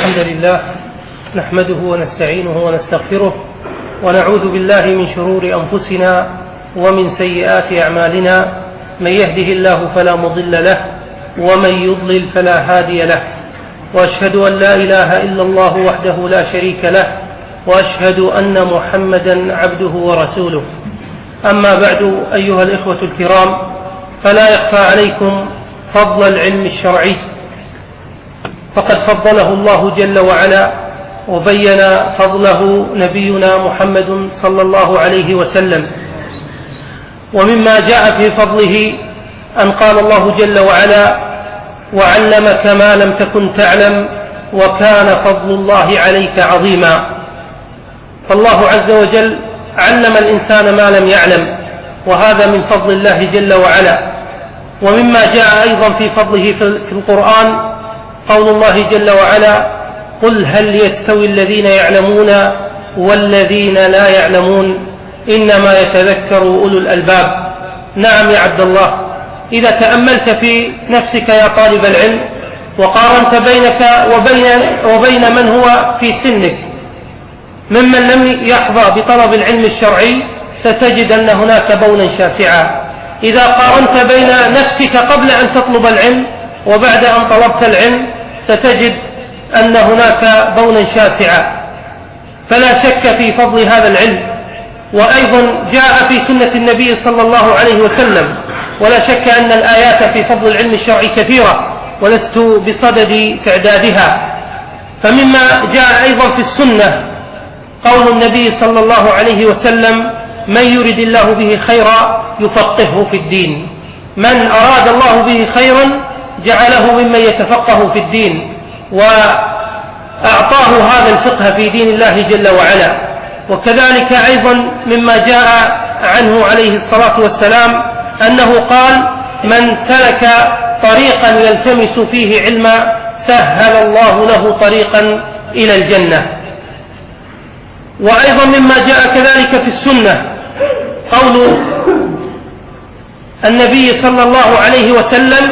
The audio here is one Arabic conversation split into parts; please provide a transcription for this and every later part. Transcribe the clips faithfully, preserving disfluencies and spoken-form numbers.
الحمد لله نحمده ونستعينه ونستغفره ونعوذ بالله من شرور أنفسنا ومن سيئات أعمالنا، من يهده الله فلا مضل له ومن يضلل فلا هادي له، وأشهد أن لا إله إلا الله وحده لا شريك له، وأشهد أن محمدا عبده ورسوله. أما بعد، أيها الإخوة الكرام، فلا يخفى عليكم فضل العلم الشرعي، فقد فضله الله جل وعلا وبين فضله نبينا محمد صلى الله عليه وسلم. ومما جاء في فضله أن قال الله جل وعلا: وعلمك ما لم تكن تعلم وكان فضل الله عليك عظيما. فالله عز وجل علم الإنسان ما لم يعلم، وهذا من فضل الله جل وعلا. ومما جاء أيضا في فضله في القرآن قول الله جل وعلا: قل هل يستوي الذين يعلمون والذين لا يعلمون إنما يتذكر أولو الألباب. نعم يا عبد الله، إذا تأملت في نفسك يا طالب العلم وقارنت بينك وبين, وبين من هو في سنك ممن لم يحظى بطلب العلم الشرعي، ستجد أن هناك بونا شاسعا. إذا قارنت بين نفسك قبل أن تطلب العلم وبعد أن طلبت العلم، ستجد أن هناك بونا شاسعا. فلا شك في فضل هذا العلم. وأيضا جاء في سنة النبي صلى الله عليه وسلم، ولا شك أن الآيات في فضل العلم الشرعي كثيرة ولست بصدد تعدادها. فمما جاء أيضا في السنة قول النبي صلى الله عليه وسلم: من يرد الله به خيرا يفقهه في الدين. من أراد الله به خيرا جعله ممن يتفقه في الدين، وأعطاه هذا الفقه في دين الله جل وعلا. وكذلك أيضا مما جاء عنه عليه الصلاة والسلام أنه قال: من سلك طريقا يلتمس فيه علما سهل الله له طريقا إلى الجنة. وأيضا مما جاء كذلك في السنة قول النبي صلى الله عليه وسلم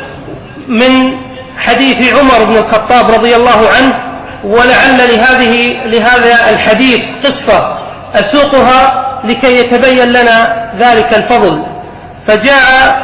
من حديث عمر بن الخطاب رضي الله عنه، ولعل لهذه لهذا الحديث قصة أسوقها لكي يتبين لنا ذلك الفضل. فجاء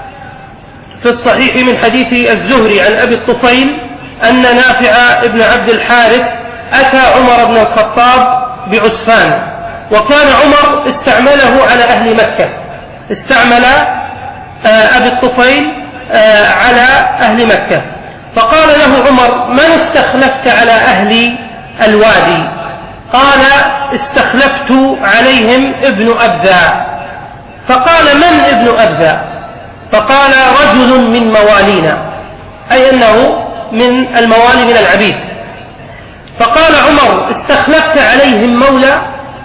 في الصحيح من حديث الزهري عن أبي الطفيل أن نافع ابن عبد الحارث أتى عمر بن الخطاب بعسفان، وكان عمر استعمله على أهل مكة، استعمل أبي الطفيل على أهل مكة. فقال له عمر: من استخلفت على أهل الوادي؟ قال: استخلفت عليهم ابن أبزة. فقال: من ابن أبزة؟ فقال: رجل من موالينا، أي أنه من الموالي من العبيد. فقال عمر: استخلفت عليهم مولى؟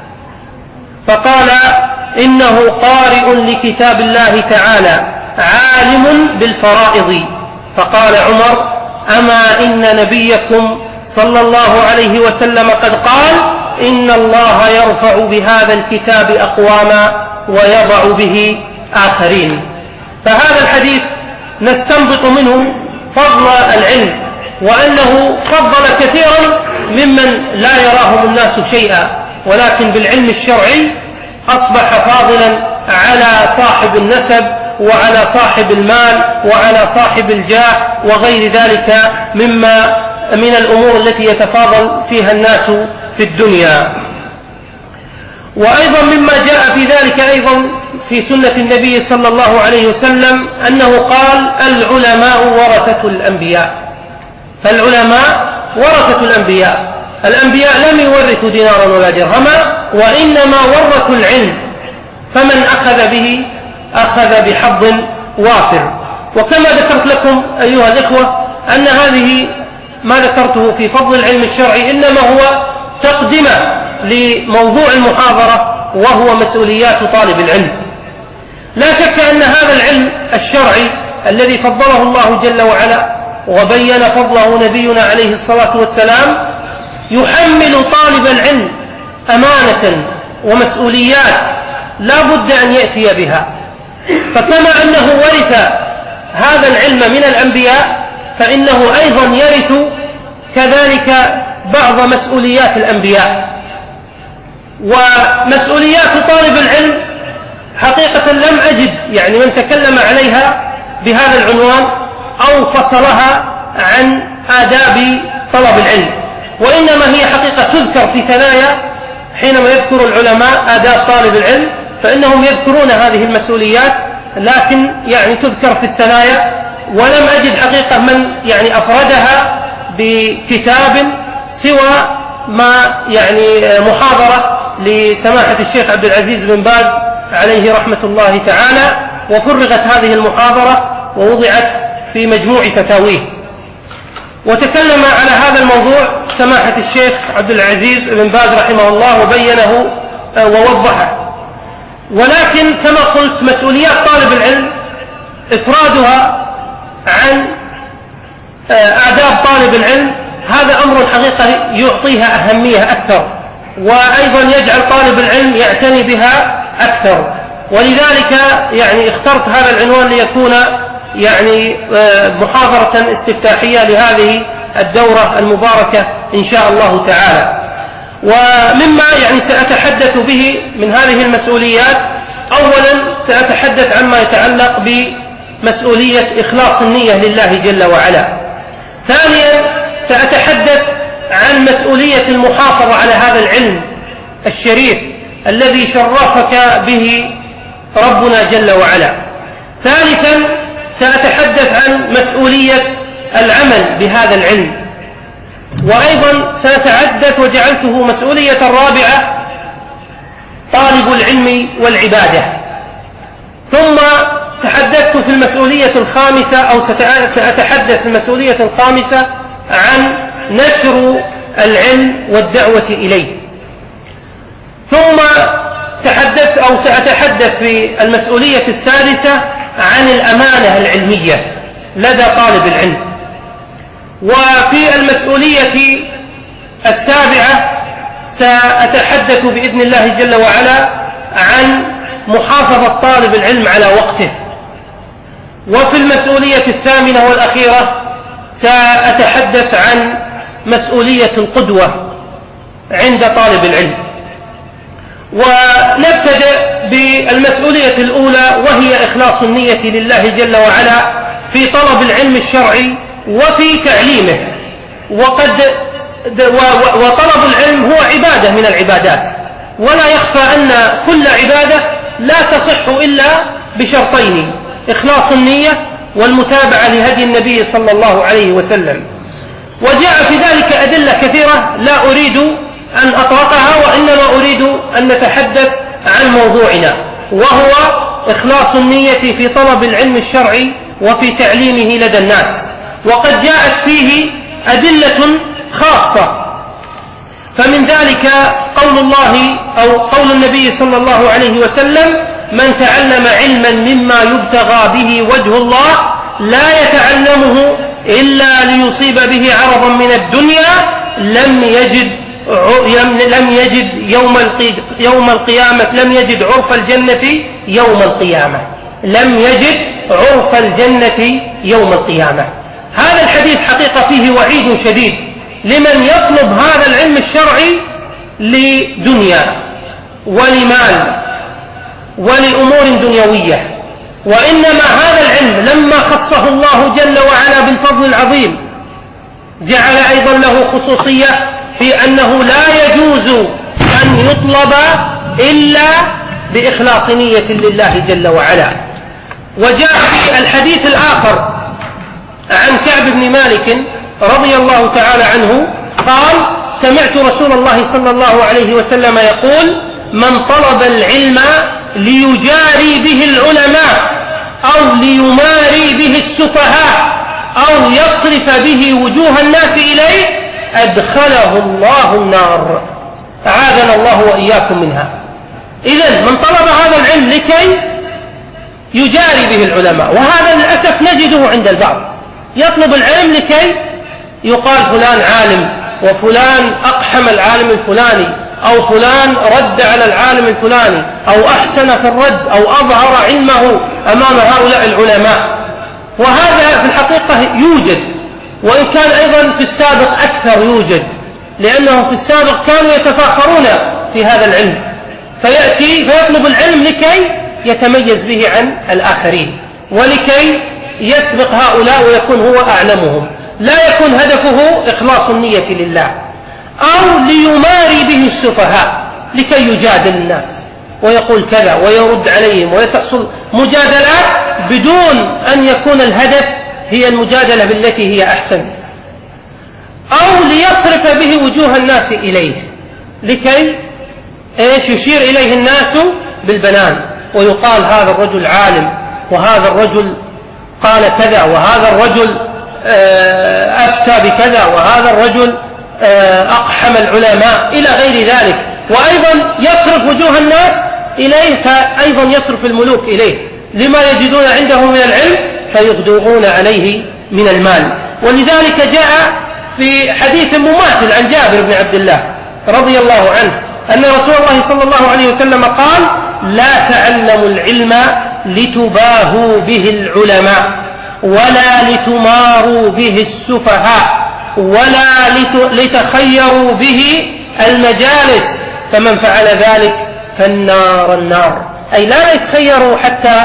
فقال: إنه قارئ لكتاب الله تعالى عالم بالفرائض. فقال عمر: أما إن نبيكم صلى الله عليه وسلم قد قال: إن الله يرفع بهذا الكتاب أقواما ويضع به آخرين. فهذا الحديث نستنبط منه فضل العلم، وأنه فضل كثيرا ممن لا يراهم الناس شيئا، ولكن بالعلم الشرعي أصبح فاضلا على صاحب النسب وعلى صاحب المال وعلى صاحب الجاه وغير ذلك مما من الأمور التي يتفاضل فيها الناس في الدنيا. وأيضا مما جاء في ذلك أيضا في سنة النبي صلى الله عليه وسلم أنه قال: العلماء ورثة الأنبياء. فالعلماء ورثة الأنبياء. الأنبياء لم يورثوا دينارا ولا درهما، وإنما ورثوا العلم، فمن أخذ به أخذ بحظ وافر. وكما ذكرت لكم أيها الإخوة أن هذه ما ذكرته في فضل العلم الشرعي إنما هو تقدمة لموضوع المحاضرة، وهو مسؤوليات طالب العلم. لا شك أن هذا العلم الشرعي الذي فضله الله جل وعلا وبين فضله نبينا عليه الصلاة والسلام يحمل طالب العلم أمانة ومسؤوليات لا بد أن يأتي بها. فكما أنه ورث هذا العلم من الأنبياء، فإنه أيضا يرث كذلك بعض مسؤوليات الأنبياء. ومسؤوليات طالب العلم حقيقة لم أجد يعني من تكلم عليها بهذا العنوان أو فصلها عن آداب طلب العلم، وإنما هي حقيقة تذكر في ثنايا. حينما يذكر العلماء آداب طالب العلم فإنهم يذكرون هذه المسؤوليات، لكن يعني تذكر في الثنايا، ولم أجد حقيقة من يعني أفردها بكتاب سوى ما يعني محاضرة لسماحة الشيخ عبد العزيز بن باز عليه رحمة الله تعالى، وفرغت هذه المحاضرة ووضعت في مجموع فتاويه. وتكلم على هذا الموضوع سماحة الشيخ عبد العزيز بن باز رحمه الله وبينه ووضحه. ولكن كما قلت مسؤوليات طالب العلم إفرادها عن آداب طالب العلم هذا أمر حقيقة يعطيها أهمية أكثر، وأيضا يجعل طالب العلم يعتني بها أكثر. ولذلك يعني اخترت هذا العنوان ليكون يعني محاضرة استفتاحية لهذه الدورة المباركة إن شاء الله تعالى. ومما يعني سأتحدث به من هذه المسؤوليات، أولا سأتحدث عما يتعلق بمسؤولية إخلاص النية لله جل وعلا. ثانيا سأتحدث عن مسؤولية المحافظة على هذا العلم الشريف الذي شرفك به ربنا جل وعلا. ثالثا سأتحدث عن مسؤولية العمل بهذا العلم. وأيضا سأتحدث وجعلته مسؤولية الرابعة طالب العلم والعبادة. ثم تحدثت في المسؤولية الخامسة أو سأتحدث في المسؤولية الخامسة عن نشر العلم والدعوة إليه. ثم تحدثت أو سأتحدث في المسؤولية السادسة عن الأمانة العلمية لدى طالب العلم. وفي المسؤولية السابعة سأتحدث بإذن الله جل وعلا عن محافظة طالب العلم على وقته. وفي المسؤولية الثامنة والأخيرة سأتحدث عن مسؤولية القدوة عند طالب العلم. ونبتدئ بالمسؤولية الأولى وهي إخلاص النية لله جل وعلا في طلب العلم الشرعي وفي تعليمه. وقد وطلب العلم هو عبادة من العبادات، ولا يخفى أن كل عبادة لا تصح إلا بشرطين: إخلاص النية والمتابعة لهدي النبي صلى الله عليه وسلم. وجاء في ذلك أدلة كثيرة لا أريد أن أطرقها، وإنما أريد أن نتحدث عن موضوعنا، وهو إخلاص النية في طلب العلم الشرعي وفي تعليمه لدى الناس. وقد جاءت فيه أدلة خاصة، فمن ذلك قول الله أو قول النبي صلى الله عليه وسلم: من تعلم علما مما يبتغى به وجه الله لا يتعلمه إلا ليصيب به عرضا من الدنيا لم يجد لم يجد يوم يوم القيامة لم يجد عرف الجنة يوم القيامة لم يجد عرف الجنة يوم القيامة. هذا الحديث حقيقة فيه وعيد شديد لمن يطلب هذا العلم الشرعي لدنيا ولمال ولأمور دنيوية. وإنما هذا العلم لما خصه الله جل وعلا بالفضل العظيم جعل أيضا له خصوصية في أنه لا يجوز أن يطلب إلا بإخلاص نية لله جل وعلا. وجاء في الحديث الآخر عن كعب بن مالك رضي الله تعالى عنه قال: سمعت رسول الله صلى الله عليه وسلم يقول: من طلب العلم ليجاري به العلماء أو ليماري به السفهاء أو يصرف به وجوه الناس إليه أدخله الله النار، أعاذنا الله وإياكم منها. إذن من طلب هذا العلم لكي يجاري به العلماء، وهذا للأسف نجده عند البعض، يطلب العلم لكي يقال فلان عالم وفلان أقحم العالم الفلاني أو فلان رد على العالم الفلاني أو أحسن في الرد أو أظهر علمه أمام هؤلاء العلماء. وهذا في الحقيقة يوجد، وإن كان أيضا في السابق أكثر أكثر يوجد، لأنهم في السابق كانوا يتفاخرون في هذا العلم، فيأتي فيطلب العلم لكي يتميز به عن الآخرين ولكي يسبق هؤلاء ويكون هو أعلمهم، لا يكون هدفه إخلاص النية لله، أو ليماري به السفهاء لكي يجادل الناس ويقول كذا ويرد عليهم ويتحصل مجادلات بدون أن يكون الهدف هي المجادلة بالتي هي أحسن، أو ليصرف به وجوه الناس إليه لكي إيش يشير إليه الناس بالبنان ويقال هذا الرجل عالم وهذا الرجل قال كذا وهذا الرجل أفتى بكذا وهذا الرجل أقحم العلماء إلى غير ذلك، وأيضا يصرف وجوه الناس إليه، فأيضا يصرف الملوك إليه لما يجدون عنده من العلم فيغدوون عليه من المال. ولذلك جاء في حديث مماثل عن جابر بن عبد الله رضي الله عنه أن رسول الله صلى الله عليه وسلم قال: لا تعلموا العلم لتباهوا به العلماء ولا لتماروا به السفهاء ولا لتخيروا به المجالس، فمن فعل ذلك فالنار النار. أي لا يتخيروا حتى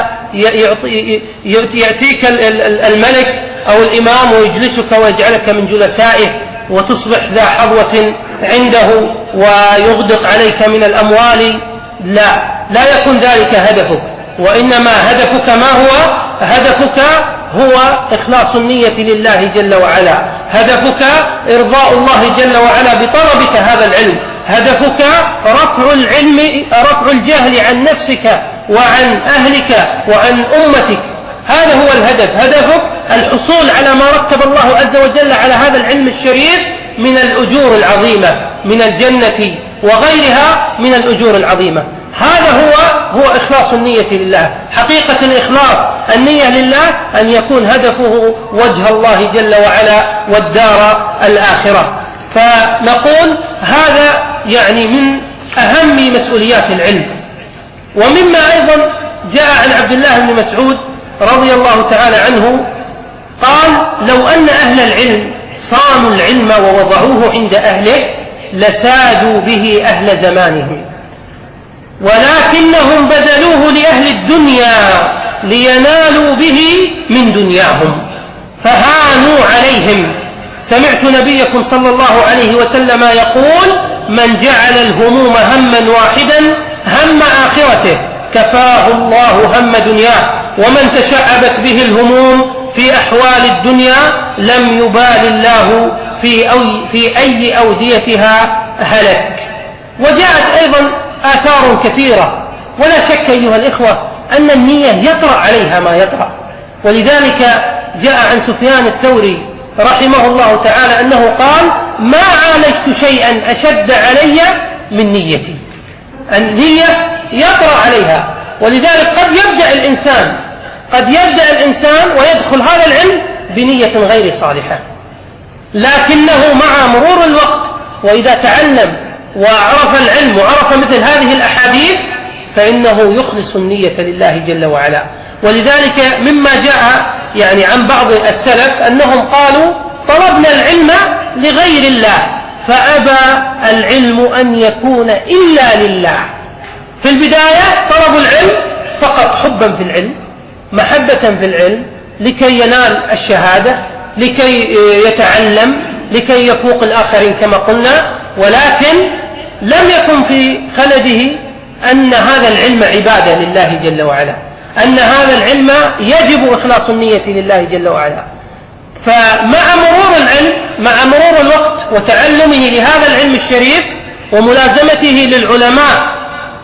يأتيك الملك أو الإمام ويجلسك ويجعلك من جلسائه وتصبح ذا حظوة عنده ويغدق عليك من الأموال، لا لا يكون ذلك هدفك، وإنما هدفك ما هو؟ هدفك هو إخلاص النية لله جل وعلا، هدفك إرضاء الله جل وعلا بطلبك هذا العلم، هدفك رفع العلم رفع الجهل عن نفسك وعن أهلك وعن أمتك، هذا هو الهدف. هدفك الحصول على ما رتب الله عز وجل على هذا العلم الشريف من الأجور العظيمة من الجنة وغيرها من الأجور العظيمة. هذا هو هو إخلاص النية لله. حقيقة الإخلاص النية لله أن يكون هدفه وجه الله جل وعلا والدار الآخرة. فنقول هذا يعني من أهم مسؤوليات العلم. ومما أيضا جاء عن عبد الله بن مسعود رضي الله تعالى عنه قال: لو أن أهل العلم صانوا العلم ووضعوه عند أهله لسادوا به أهل زمانهم، ولكنهم بذلوه لأهل الدنيا لينالوا به من دنياهم فهانوا عليهم. سمعت نبيكم صلى الله عليه وسلم يقول: من جعل الهموم هما واحدا هم آخرته كفاه الله هم دنياه، ومن تشعبت به الهموم في أحوال الدنيا لم يبال الله في, أو في أي أوديتها هلك. وجاءت أيضا آثار كثيرة، ولا شك أيها الإخوة أن النية يطرأ عليها ما يطرأ. ولذلك جاء عن سفيان الثوري رحمه الله تعالى أنه قال: ما عالجت شيئا أشد علي من نيتي. النية يطرأ عليها. ولذلك قد يبدأ الإنسان قد يبدأ الإنسان ويدخل هذا العلم بنية غير صالحة، لكنه مع مرور الوقت وإذا تعلم وعرف العلم وعرف مثل هذه الأحاديث فإنه يخلص النية لله جل وعلا. ولذلك مما جاء يعني عن بعض السلف أنهم قالوا: طلبنا العلم لغير الله فأبى العلم أن يكون إلا لله. في البداية طلبوا العلم فقط حبا في العلم، محبة في العلم، لكي ينال الشهادة، لكي يتعلم، لكي يفوق الآخرين كما قلنا، ولكن لم يكن في خلده أن هذا العلم عبادة لله جل وعلا، أن هذا العلم يجب إخلاص النية لله جل وعلا. فمع مرور العلم مع مرور الوقت وتعلمه لهذا العلم الشريف وملازمته للعلماء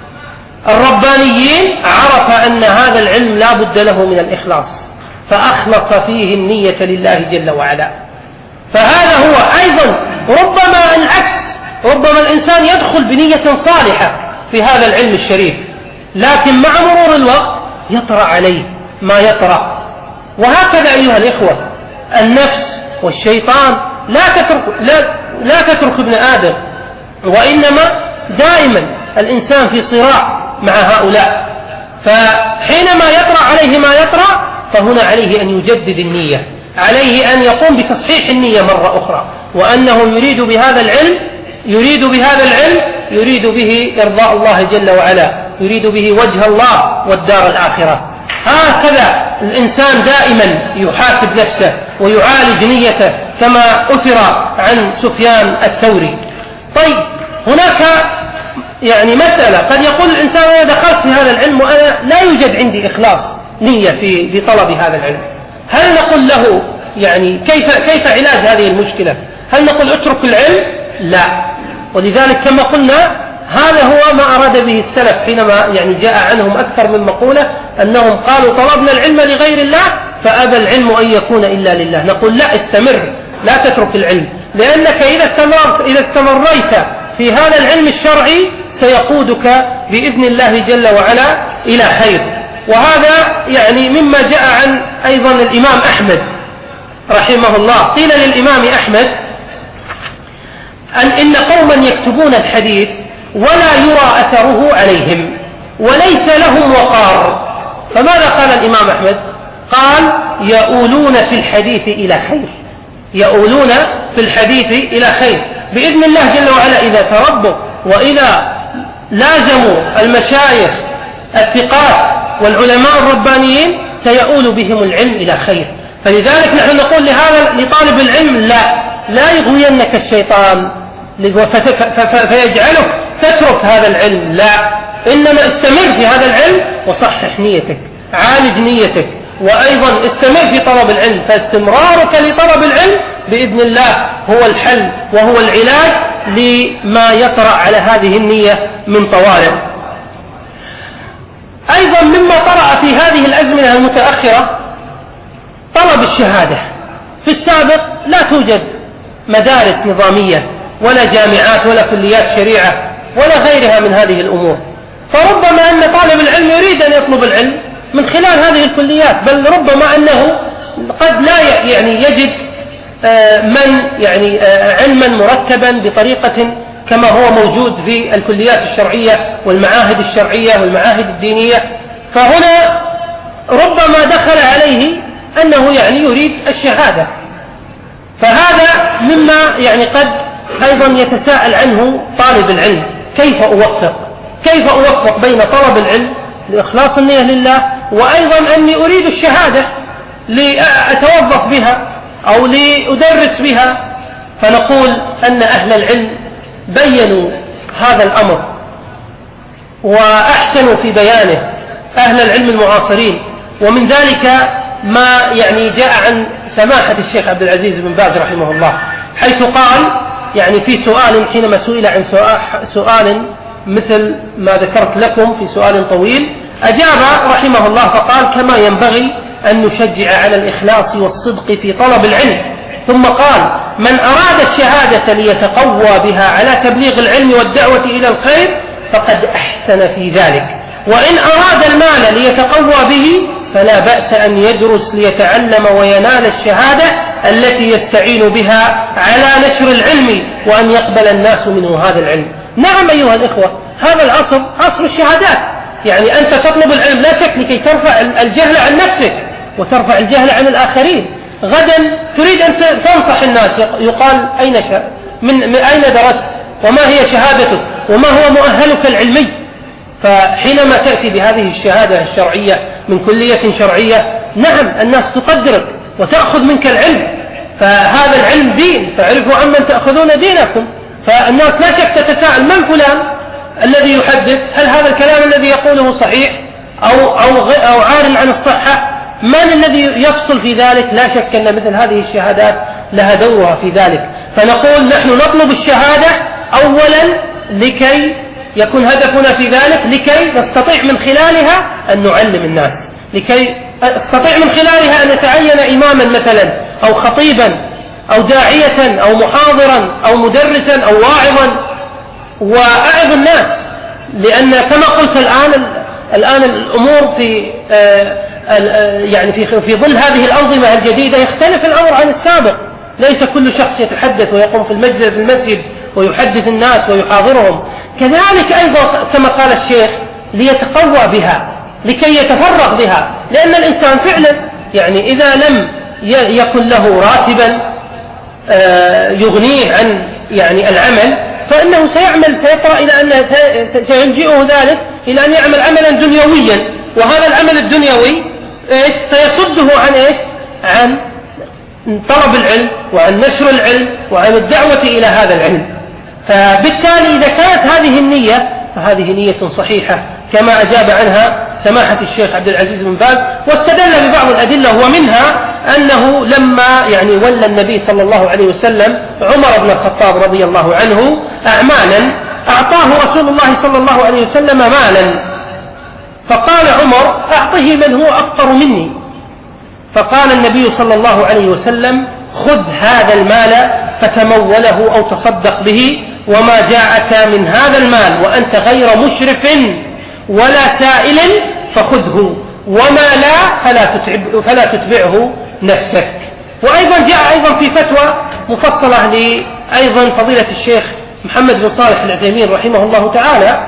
الربانيين عرف أن هذا العلم لا بد له من الإخلاص، فأخلص فيه النية لله جل وعلا. فهذا هو أيضا ربما العكس، ربما الإنسان يدخل بنية صالحة في هذا العلم الشريف، لكن مع مرور الوقت يطرأ عليه ما يطرأ. وهكذا أيها الإخوة النفس والشيطان لا تترك, لا, لا تترك ابن آدم، وإنما دائما الإنسان في صراع مع هؤلاء. فحينما يطرأ عليه ما يطرأ فهنا عليه أن يجدد النية، عليه أن يقوم بتصحيح النية مرة أخرى، وأنه يريد بهذا العلم يريد بهذا العلم يريد به إرضاء الله جل وعلا، يريد به وجه الله والدار الآخرة. هكذا الإنسان دائما يحاسب نفسه ويعالج نيته كما أثر عن سفيان الثوري. طيب، هناك يعني مسألة، قد يقول الإنسان أنا دخلت في هذا العلم وأنا لا يوجد عندي إخلاص نية في في طلب هذا العلم. هل نقول له يعني كيف كيف علاج هذه المشكلة؟ هل نقول اترك العلم؟ لا. ولذلك كما قلنا هذا هو ما أراد به السلف حينما يعني جاء عنهم أكثر من مقولة أنهم قالوا طلبنا العلم لغير الله فأبى العلم أن يكون إلا لله. نقول لا، استمر، لا تترك العلم، لأنك إذا استمرت إذا استمريت في هذا العلم الشرعي سيقودك بإذن الله جل وعلا إلى خير. وهذا يعني مما جاء عن أيضا الإمام أحمد رحمه الله. قيل للإمام أحمد أن إن قوما يكتبون الحديث ولا يرى أثره عليهم وليس لهم وقار، فماذا قال الإمام أحمد؟ قال يؤولون في الحديث إلى خير، يؤولون في الحديث إلى خير بإذن الله جل وعلا. إذا تربوا وإذا لازموا المشايخ الثقات والعلماء الربانيين سيؤول بهم العلم إلى خير. فلذلك نحن نقول لهذا لطالب العلم لا لا يغوينك الشيطان فيجعلك تترك هذا العلم، لا، إنما استمر في هذا العلم وصحح نيتك، عالج نيتك، وأيضا استمر في طلب العلم، فاستمرارك لطلب العلم بإذن الله هو الحل وهو العلاج لما يطرأ على هذه النية من طوارئ. أيضا مما طرأ في هذه الأزمنة المتأخرة طلب الشهادة. في السابق لا توجد مدارس نظامية ولا جامعات ولا كليات شريعة ولا غيرها من هذه الأمور، فربما أن طالب العلم يريد أن يطلب العلم من خلال هذه الكليات، بل ربما أنه قد لا يعني يجد من يعني علما مرتبا بطريقة كما هو موجود في الكليات الشرعية والمعاهد الشرعية والمعاهد الدينية، فهنا ربما دخل عليه أنه يعني يريد الشهادة. فهذا مما يعني قد أيضا يتساءل عنه طالب العلم، كيف أوفق كيف أوفق بين طلب العلم لإخلاص النية لله وأيضا أني أريد الشهادة لأتوظف بها أو لأدرس بها. فنقول أن أهل العلم بيّنوا هذا الأمر وأحسنوا في بيانه، أهل العلم المعاصرين. ومن ذلك ما يعني جاء عن سماحة الشيخ عبد العزيز بن باز رحمه الله، حيث قال يعني في سؤال حينما سئل عن سؤال مثل ما ذكرت لكم في سؤال طويل، أجاب رحمه الله فقال كما ينبغي أن نشجع على الإخلاص والصدق في طلب العلم. ثم قال من أراد الشهادة ليتقوى بها على تبليغ العلم والدعوة إلى الخير فقد أحسن في ذلك، وإن أراد المال ليتقوى به فلا بأس أن يدرس ليتعلم وينال الشهادة التي يستعين بها على نشر العلم وأن يقبل الناس منه هذا العلم. نعم أيها الإخوة، هذا العصر عصر الشهادات، يعني أنت تطلب العلم لا شك لكي ترفع الجهل عن نفسك وترفع الجهل عن الآخرين. غدا تريد أن تنصح الناس، يقال أين شا... من... من أين درست وما هي شهادتك وما هو مؤهلك العلمي. فحينما تأتي بهذه الشهادة الشرعية من كلية شرعية، نعم الناس تقدرك وتأخذ منك العلم، فهذا العلم دين، فاعرفوا عمن تأخذون دينكم. فالناس لا شك تتساءل من فلان الذي يحدث، هل هذا الكلام الذي يقوله صحيح أو, أو, أو عار عن الصحة؟ من الذي يفصل في ذلك؟ لا شك أن مثل هذه الشهادات لها دورها في ذلك. فنقول نحن نطلب الشهادة أولا لكي يكون هدفنا في ذلك لكي نستطيع من خلالها أن نعلم الناس، لكي نستطيع من خلالها أن نتعين إماما مثلا أو خطيبا أو داعية أو محاضرا أو مدرسا أو واعظا وأعظ الناس. لأن كما قلت الآن الآن الأمور في يعني في في ظل هذه الأنظمة الجديدة يختلف الأمر عن السابق. ليس كل شخص يتحدث ويقوم في المجلس في المسجد ويحدث الناس ويحاضرهم. كذلك أيضا كما قال الشيخ ليتقوى بها لكي يتفرغ بها، لأن الإنسان فعلا يعني إذا لم يكن له راتبا يغنيه عن يعني العمل، فإنه سيعمل سيطرأ إلى أن سيلجئه ذلك إلى أن يعمل عملا دنيويا، وهذا العمل الدنيوي إيش سيصده عن إيش عن طلب العلم وعن نشر العلم وعن الدعوة إلى هذا العلم. فبالتالي إذا كانت هذه النية فهذه نية صحيحة كما أجاب عنها سماحة الشيخ عبد العزيز بن باز، واستدل ببعض الأدلة، ومنها أنه لما يعني ولى النبي صلى الله عليه وسلم عمر بن الخطاب رضي الله عنه أعمالا، أعطاه رسول الله صلى الله عليه وسلم مالا، فقال عمر أعطه من هو أفقر مني، فقال النبي صلى الله عليه وسلم خذ هذا المال فتموله أو تصدق به، وما جاءك من هذا المال وأنت غير مشرف ولا سائل فخذه، وما لا فلا, تتعب فلا تتبعه نفسك. وأيضا جاء أيضا في فتوى مفصلة لأيضا فضيلة الشيخ محمد بن صالح العثيمين رحمه الله تعالى،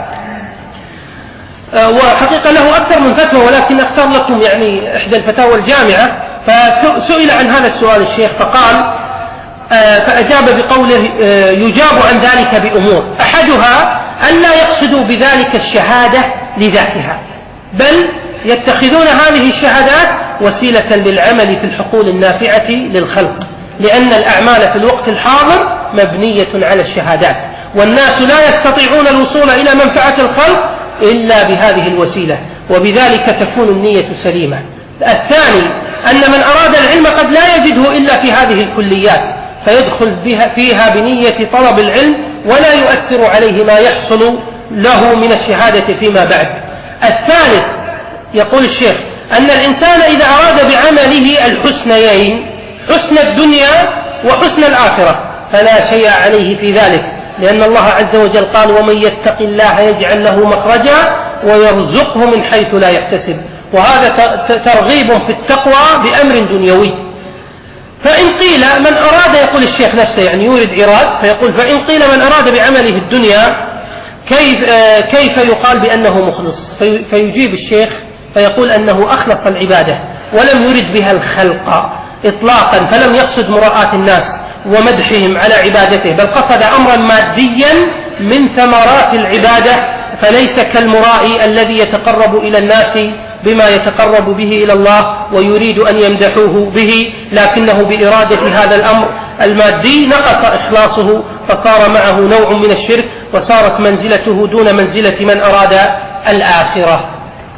وحقيقة له أكثر من فتوى ولكن أختار لكم يعني إحدى الفتاوى الجامعة، فسئل عن هذا السؤال الشيخ فقال فأجاب بقوله يجاب عن ذلك بأمور، أحدها أن لا يقصدوا بذلك الشهادة لذاتها، بل يتخذون هذه الشهادات وسيلة للعمل في الحقول النافعة للخلق، لأن الأعمال في الوقت الحاضر مبنية على الشهادات، والناس لا يستطيعون الوصول إلى منفعة الخلق إلا بهذه الوسيلة، وبذلك تكون النية سليمة. الثاني أن من أراد العلم قد لا يجده إلا في هذه الكليات، فيدخل بها فيها بنية طلب العلم ولا يؤثر عليه ما يحصل له من الشهادة فيما بعد. الثالث يقول الشيخ أن الإنسان إذا أراد بعمله الحسنيين، حسن الدنيا وحسن الآخرة، فلا شيء عليه في ذلك، لأن الله عز وجل قال ومن يتق الله يجعل له مخرجا ويرزقه من حيث لا يحتسب، وهذا ترغيب في التقوى بأمر دنيوي. فإن قيل من أراد، يقول الشيخ نفسه يعني يورد إراد، فيقول فإن قيل من أراد بعمله الدنيا كيف, آه كيف يقال بأنه مخلص؟ في فيجيب الشيخ فيقول أنه أخلص العبادة ولم يرد بها الخلق إطلاقا، فلم يقصد مراءة الناس ومدحهم على عبادته، بل قصد أمرا ماديا من ثمرات العبادة، فليس كالمرائي الذي يتقرب إلى الناس بما يتقرب به إلى الله ويريد أن يمدحوه به، لكنه بإرادة هذا الأمر المادي نقص إخلاصه فصار معه نوع من الشرك، وصارت منزلته دون منزلة من أراد الآخرة.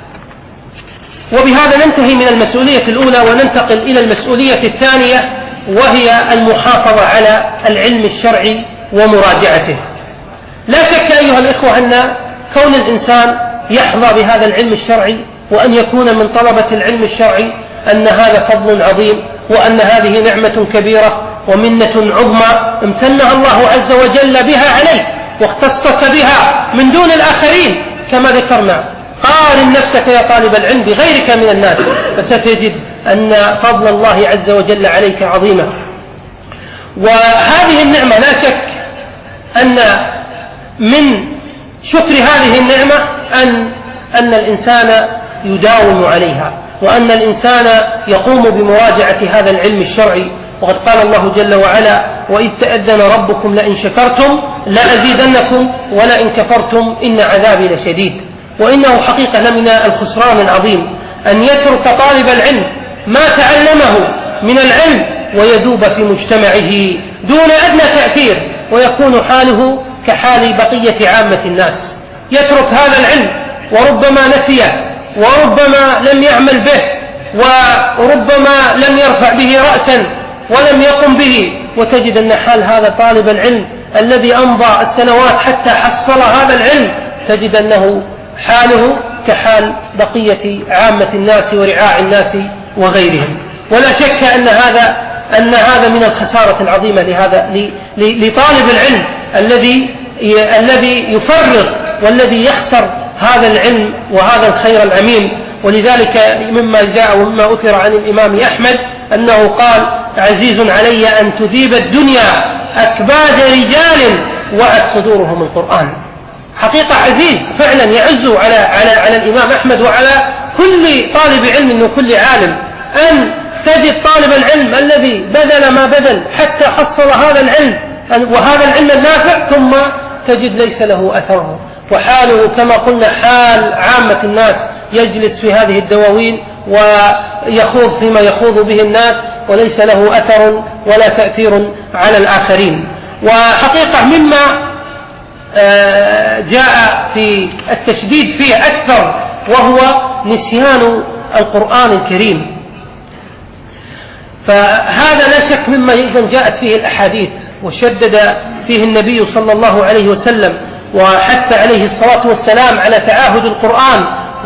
وبهذا ننتهي من المسؤولية الأولى وننتقل إلى المسؤولية الثانية، وهي المحافظة على العلم الشرعي ومراجعته. لا شك أيها الإخوة أن كون الإنسان يحظى بهذا العلم الشرعي وأن يكون من طلبة العلم الشرعي أن هذا فضل عظيم، وأن هذه نعمة كبيرة ومنة عظمى امتنها الله عز وجل بها عليك واختصك بها من دون الآخرين. كما ذكرنا قارن نفسك يا طالب العلم بغيرك من الناس فستجد أن فضل الله عز وجل عليك عظيمة. وهذه النعمة لا شك أن من شكر هذه النعمة أن أن الإنسان يداوم عليها، وأن الإنسان يقوم بمراجعة هذا العلم الشرعي. وقد قال الله جل وعلا وإذ تأذن ربكم لئن شكرتم لأزيدنكم ولئن كفرتم إن عذابي لشديد. وإنه حقيقة لمن الخسران العظيم أن يترك طالب العلم ما تعلمه من العلم ويذوب في مجتمعه دون أدنى تأثير، ويكون حاله كحال بقية عامة الناس. يترك هذا العلم وربما نسيه وربما لم يعمل به وربما لم يرفع به رأسا ولم يقم به، وتجد أن حال هذا طالب العلم الذي أمضى السنوات حتى حصل هذا العلم تجد أنه حاله كحال بقية عامة الناس ورعاع الناس وغيرهم. ولا شك أن هذا أن هذا من الخسارة العظيمة لهذا لطالب العلم الذي الذي يفرط والذي يخسر هذا العلم وهذا الخير العميم. ولذلك مما جاء ومما أثر عن الإمام أحمد أنه قال عزيز علي أن تذيب الدنيا أكباد رجال وعت صدورهم القرآن. حقيقة عزيز فعلا يعز على, على, على الإمام أحمد وعلى كل طالب علم وكل عالم أن تجد طالب العلم الذي بذل ما بذل حتى حصل هذا العلم وهذا العلم النافع، ثم تجد ليس له أثر، وحاله كما قلنا حال عامة الناس، يجلس في هذه الدواوين ويخوض فيما يخوض به الناس وليس له أثر ولا تأثير على الآخرين. وحقيقة مما جاء في التشديد فيه أكثر وهو نسيان القرآن الكريم، فهذا لا شك مما أيضا جاءت فيه الأحاديث وشدد فيه النبي صلى الله عليه وسلم وحث عليه الصلاة والسلام على تعاهد القرآن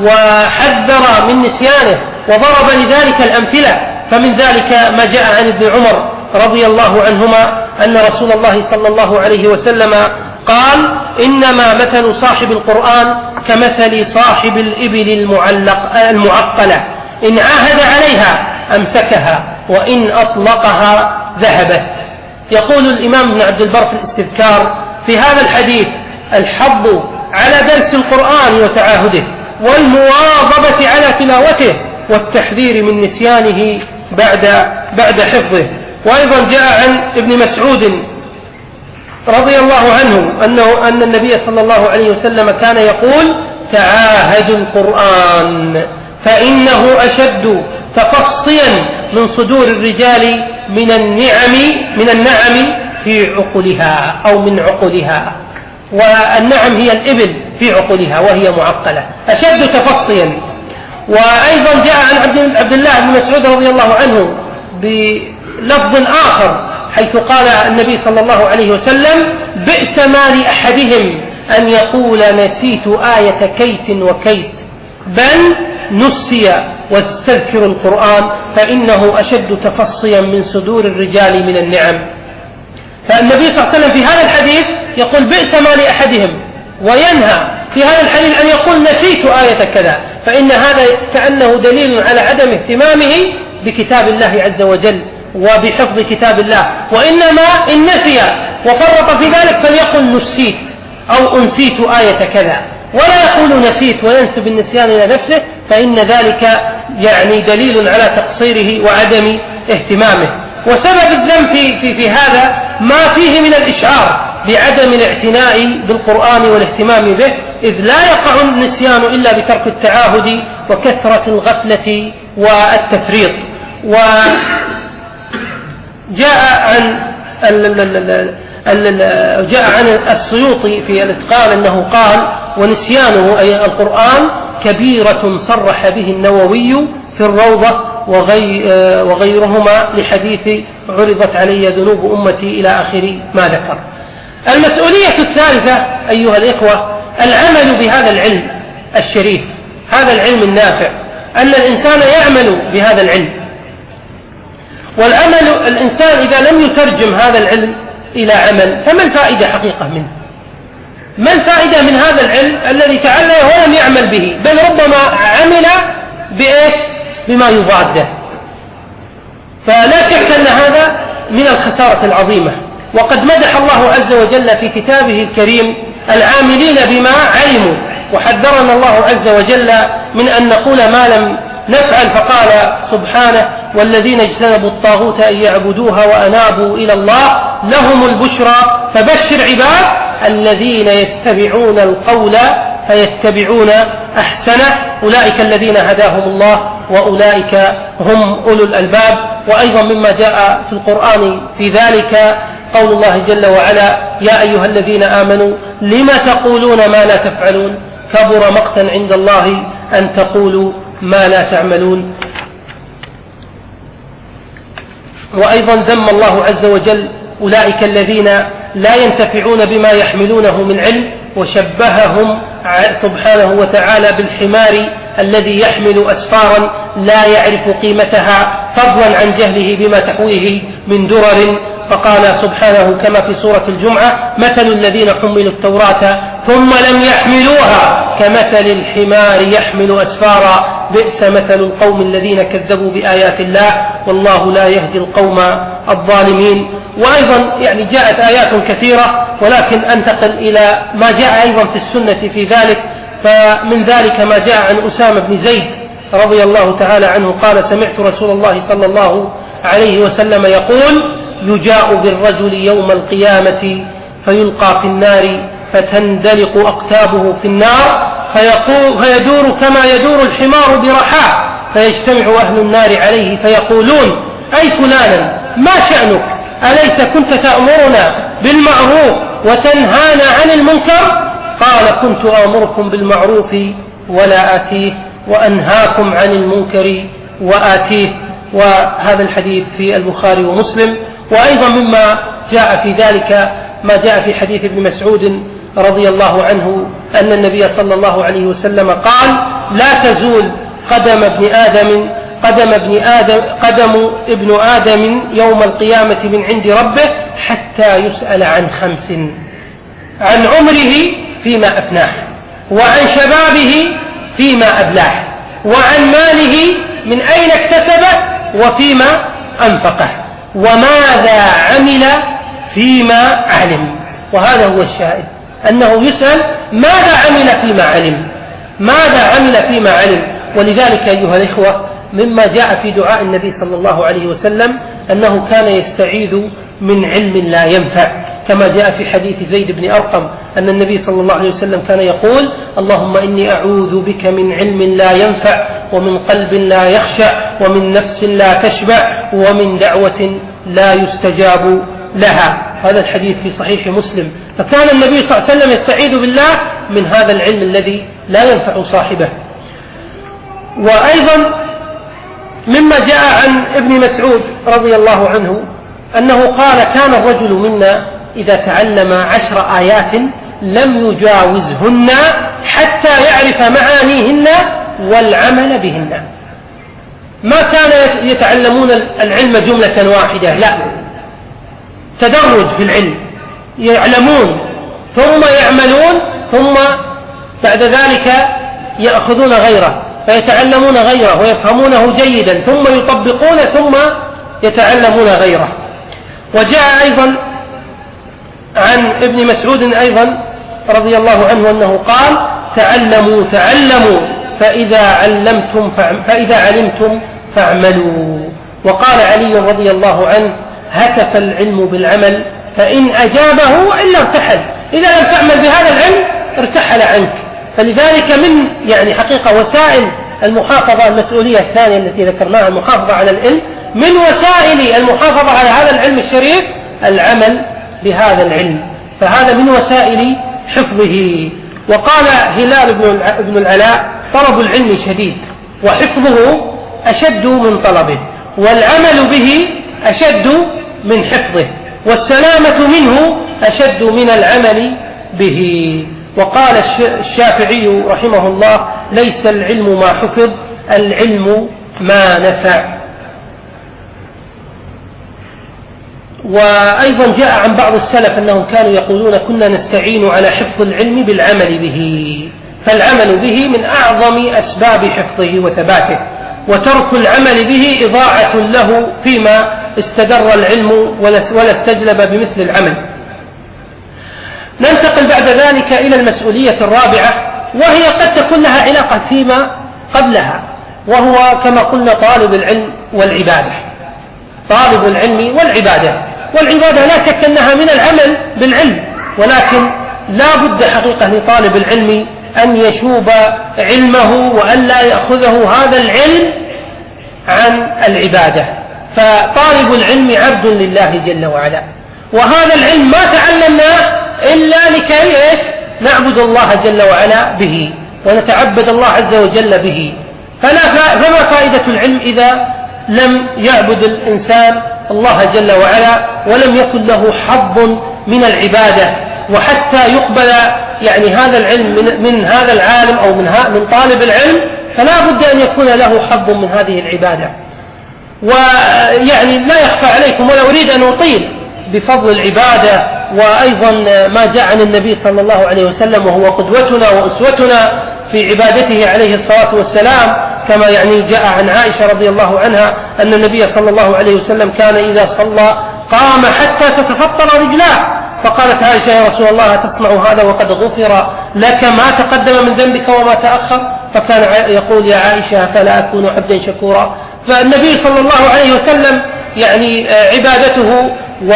وحذر من نسيانه وضرب لذلك الأمثلة. فمن ذلك ما جاء عن ابن عمر رضي الله عنهما أن رسول الله صلى الله عليه وسلم قال: إنما مثل صاحب القرآن كمثل صاحب الإبل المعلق المعقلة، إن عاهد عليها أمسكها وإن أطلقها ذهبت. يقول الإمام ابن عبد البر في الاستذكار في هذا الحديث الحض على درس القرآن وتعاهده والمواظبة على تلاوته والتحذير من نسيانه بعد بعد حفظه. وأيضا جاء عن ابن مسعود رضي الله عنه أنه أن النبي صلى الله عليه وسلم كان يقول: تعاهدوا القرآن فإنه أشد تفصيا من صدور الرجال من النعم من النعم في عقلها أو من عقلها، والنعم هي الإبل في عقلها وهي معقلة، أشد تفصيا. وأيضا جاء عن عبد الله بن مسعود رضي الله عنه بلفظ آخر حيث قال النبي صلى الله عليه وسلم: بئس ما لأحدهم أن يقول نسيت آية كيت وكيت، بل نسي واستذكر القرآن فإنه أشد تفصيا من صدور الرجال من النعم. فالنبي صلى الله عليه وسلم في هذا الحديث يقول بئس ما لأحدهم، وينهى في هذا الحديث أن يقول نسيت آية كذا، فإن هذا كأنه دليل على عدم اهتمامه بكتاب الله عز وجل وبحفظ كتاب الله، وإنما إن نسي وفرط في ذلك فليقل نسيت أو أنسيت آية كذا، ولا يقول نسيت وينسب النسيان إلى نفسه، فإن ذلك يعني دليل على تقصيره وعدم اهتمامه. وسبب الذنب في, في, في هذا ما فيه من الإشعار بعدم الاعتناء بالقرآن والاهتمام به، إذ لا يقع النسيان إلا بترك التعاهد وكثرة الغفلة والتفريط. وجاء عن جاء عن السيوطي في الإتقان أنه قال: ونسيانه أي القرآن كبيرة صرح به النووي في الروضة وغيرهما لحديث عرضت علي ذنوب أمتي إلى آخر ما ذكر. المسؤولية الثالثة أيها الإخوة العمل بهذا العلم الشريف، هذا العلم النافع، أن الإنسان يعمل بهذا العلم. والعمل الإنسان إذا لم يترجم هذا العلم إلى عمل فما الفائدة حقيقة منه؟ ما الفائدة من هذا العلم الذي تعلم ولم يعمل به، بل ربما عمل بإيش؟ بما يضاده. فلا شك أن هذا من الخسارة العظيمة. وقد مدح الله عز وجل في كتابه الكريم العاملين بما علموا، وحذرنا الله عز وجل من أن نقول ما لم نفعل، فقال سبحانه: والذين اجتنبوا الطاغوت أن يعبدوها وأنابوا إلى الله لهم البشرى فبشر عباد الذين يستمعون القول فيتبعون أحسنه أولئك الذين هداهم الله وأولئك هم أولو الألباب. وأيضا مما جاء في القرآن في ذلك قول الله جل وعلا: يا أيها الذين آمنوا لم تقولون ما لا تفعلون كبر مقتا عند الله أن تقولوا ما لا تعملون. وأيضا ذم الله عز وجل أولئك الذين لا ينتفعون بما يحملونه من علم، وشبههم سبحانه وتعالى بالحمار الذي يحمل أسفارا لا يعرف قيمتها فضلا عن جهله بما تحويه من درر. فقال سبحانه كما في سورة الجمعة: مثل الذين حملوا التوراة ثم لم يحملوها كمثل الحمار يحمل أسفارا بئس مثل القوم الذين كذبوا بآيات الله والله لا يهدي القوم الظالمين. وأيضا يعني جاءت آيات كثيرة، ولكن أنتقل إلى ما جاء أيضا في السنة في ذلك. فمن ذلك ما جاء عن أسامة بن زيد رضي الله تعالى عنه قال: سمعت رسول الله صلى الله عليه وسلم يقول: يجاء بالرجل يوم القيامة فيلقى في النار فتندلق أقتابه في النار فيقول فيدور كما يدور الحمار برحاه، فيجتمع أهل النار عليه فيقولون: أي فلانا ما شأنك؟ أليس كنت تأمرنا بالمعروف وتنهانا عن المنكر؟ قال: كنت آمركم بالمعروف ولا آتيه، وأنهاكم عن المنكر وآتيه. وهذا الحديث في البخاري ومسلم. وأيضا مما جاء في ذلك ما جاء في حديث ابن مسعود رضي الله عنه أن النبي صلى الله عليه وسلم قال: لا تزول قدم ابن آدم قدم ابن آدم قدم ابن آدم يوم القيامة من عند ربه حتى يسأل عن خمس: عن عمره فيما أفناه، وعن شبابه فيما أبلاه، وعن ماله من أين اكتسبه وفيما أنفقه، وماذا عمل فيما علم. وهذا هو الشاهد، أنه يسأل ماذا عمل فيما علم، ماذا عمل فيما علم. ولذلك أيها الإخوة مما جاء في دعاء النبي صلى الله عليه وسلم أنه كان يستعيذ من علم لا ينفع، كما جاء في حديث زيد بن أرقم أن النبي صلى الله عليه وسلم كان يقول: اللهم إني أعوذ بك من علم لا ينفع، ومن قلب لا يخشع، ومن نفس لا تشبع، ومن دعوة لا يستجاب لها. هذا الحديث في صحيح مسلم. فكان النبي صلى الله عليه وسلم يستعيذ بالله من هذا العلم الذي لا ينفع صاحبه. وأيضا مما جاء عن ابن مسعود رضي الله عنه أنه قال: كان الرجل منا إذا تعلم عشر آيات لم يجاوزهن حتى يعرف معانيهن والعمل بهن. ما كان يتعلمون العلم جملة واحدة، لا، تدرج في العلم، يعلمون ثم يعملون ثم بعد ذلك يأخذون غيره فيتعلمون غيره ويفهمونه جيدا ثم يطبقون ثم يتعلمون غيره. وجاء أيضا عن ابن مسعود أيضا رضي الله عنه أنه قال: تعلموا تعلموا فإذا علمتم فإذا علمتم فاعملوا. وقال علي رضي الله عنه: هتف العلم بالعمل فإن أجابه وإلا ارتحل. إذا لم تعمل بهذا العلم ارتحل عنك. فلذلك من يعني حقيقة وسائل المحافظة، المسؤولية الثانية التي ذكرناها، المحافظة على العلم، من وسائل المحافظة على هذا العلم الشريف العمل بهذا العلم، فهذا من وسائل حفظه. وقال هلال بن العلاء: طلب العلم شديد وحفظه أشد من طلبه، والعمل به أشد من حفظه، والسلامة منه أشد من العمل به. وقال الشافعي رحمه الله: ليس العلم ما حفظ، العلم ما نفع. وأيضا جاء عن بعض السلف أنهم كانوا يقولون: كنا نستعين على حفظ العلم بالعمل به، فالعمل به من أعظم أسباب حفظه وثباته، وترك العمل به إضاعة له فيما استدر العلم ولا استجلب بمثل العمل. ننتقل بعد ذلك إلى المسؤولية الرابعة، وهي قد تكون لها علاقة فيما قبلها، وهو كما قلنا طالب العلم والعبادة. طالب العلم والعبادة، والعبادة لا شك أنها من العمل بالعلم، ولكن لا بد حقيقة لطالب العلم أن يشوب علمه وأن لا يأخذه هذا العلم عن العبادة. فطالب العلم عبد لله جل وعلا، وهذا العلم ما تعلمناه إلا لكي نعبد الله جل وعلا به ونتعبد الله عز وجل به. فلا فما فائدة العلم إذا لم يعبد الإنسان الله جل وعلا ولم يكن له حظ من العبادة، وحتى يقبل يعني هذا العلم من, من هذا العالم أو من, من طالب العلم فلا بد أن يكون له حظ من هذه العبادة. ويعني لا يخفى عليكم، ولا أريد أن أطيل بفضل العبادة، وأيضا ما جاء عن النبي صلى الله عليه وسلم وهو قدوتنا وأسوتنا في عبادته عليه الصلاة والسلام، كما يعني جاء عن عائشة رضي الله عنها أن النبي صلى الله عليه وسلم كان إذا صلى قام حتى تتفطر رجلاه، فقالت عائشة يا رسول الله تصنع هذا وقد غفر لك ما تقدم من ذنبك وما تأخر؟ فكان يقول يا عائشة فلا أكون عبدا شكورا. فالنبي صلى الله عليه وسلم يعني عبادته